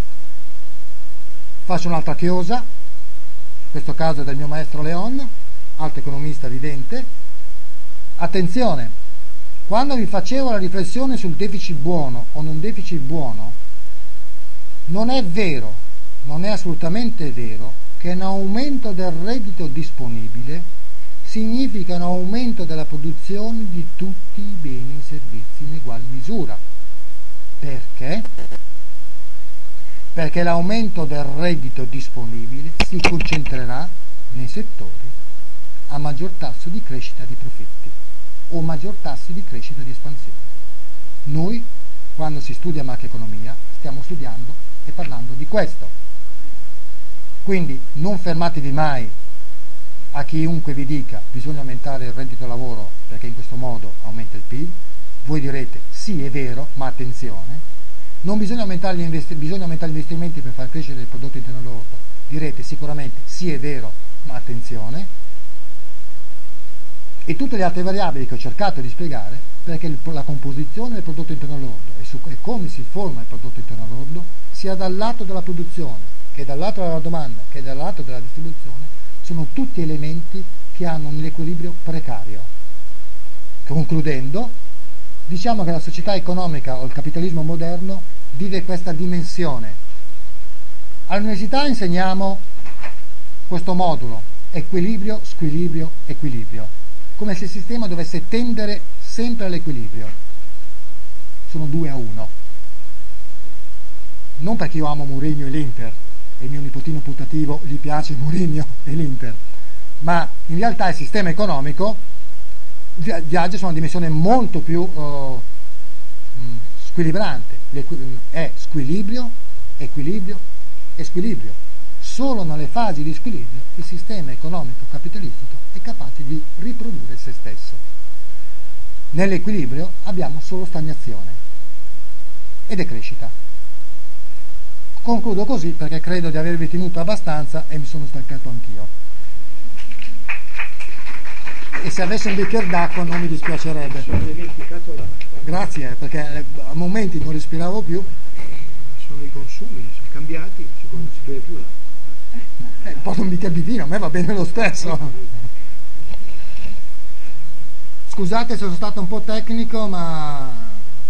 Faccio un'altra chiosa, in questo caso è del mio maestro Leon, altro economista vivente. Attenzione, quando vi facevo la riflessione sul deficit buono o non deficit buono, non è vero, non è assolutamente vero che un aumento del reddito disponibile significa un aumento della produzione di tutti i beni e servizi in ugual misura. Perché? Perché l'aumento del reddito disponibile si concentrerà nei settori a maggior tasso di crescita di profitti o maggior tasso di crescita di espansione. Noi, quando si studia macroeconomia, stiamo studiando e parlando di questo. Quindi non fermatevi mai a chiunque vi dica bisogna aumentare il reddito lavoro perché in questo modo aumenta il PIL. Voi direte sì, è vero, ma attenzione, non bisogna aumentare gli investimenti per far crescere il prodotto interno lordo. Direte sicuramente sì, è vero, ma attenzione. E tutte le altre variabili che ho cercato di spiegare, perché la composizione del prodotto interno lordo e come si forma il prodotto interno lordo, sia dal lato della produzione, che dal lato della domanda, che dal lato della distribuzione, sono tutti elementi che hanno un equilibrio precario. Concludendo, diciamo che la società economica o il capitalismo moderno vive questa dimensione. All'università insegniamo questo modulo, equilibrio, squilibrio, equilibrio, come se il sistema dovesse tendere sempre all'equilibrio. Sono 2-1. Non perché io amo Mourinho e l'Inter, e il mio nipotino putativo gli piace Mourinho e l'Inter, ma in realtà il sistema economico viaggia su una dimensione molto più squilibrante. È squilibrio, equilibrio e squilibrio. Solo nelle fasi di squilibrio il sistema economico capitalistico è capace di riprodurre se stesso. Nell'equilibrio abbiamo solo stagnazione e decrescita. Concludo così perché credo di avervi tenuto abbastanza e mi sono stancato anch'io. E se avessi un bicchiere d'acqua non mi dispiacerebbe.
Sono dimenticato l'acqua.
Grazie, perché a momenti non respiravo più.
Sono i consumi, sono cambiati, non si beve più l'acqua.
Porto un bicchiere di vino, a me va bene lo stesso. Scusate se sono stato un po' tecnico, ma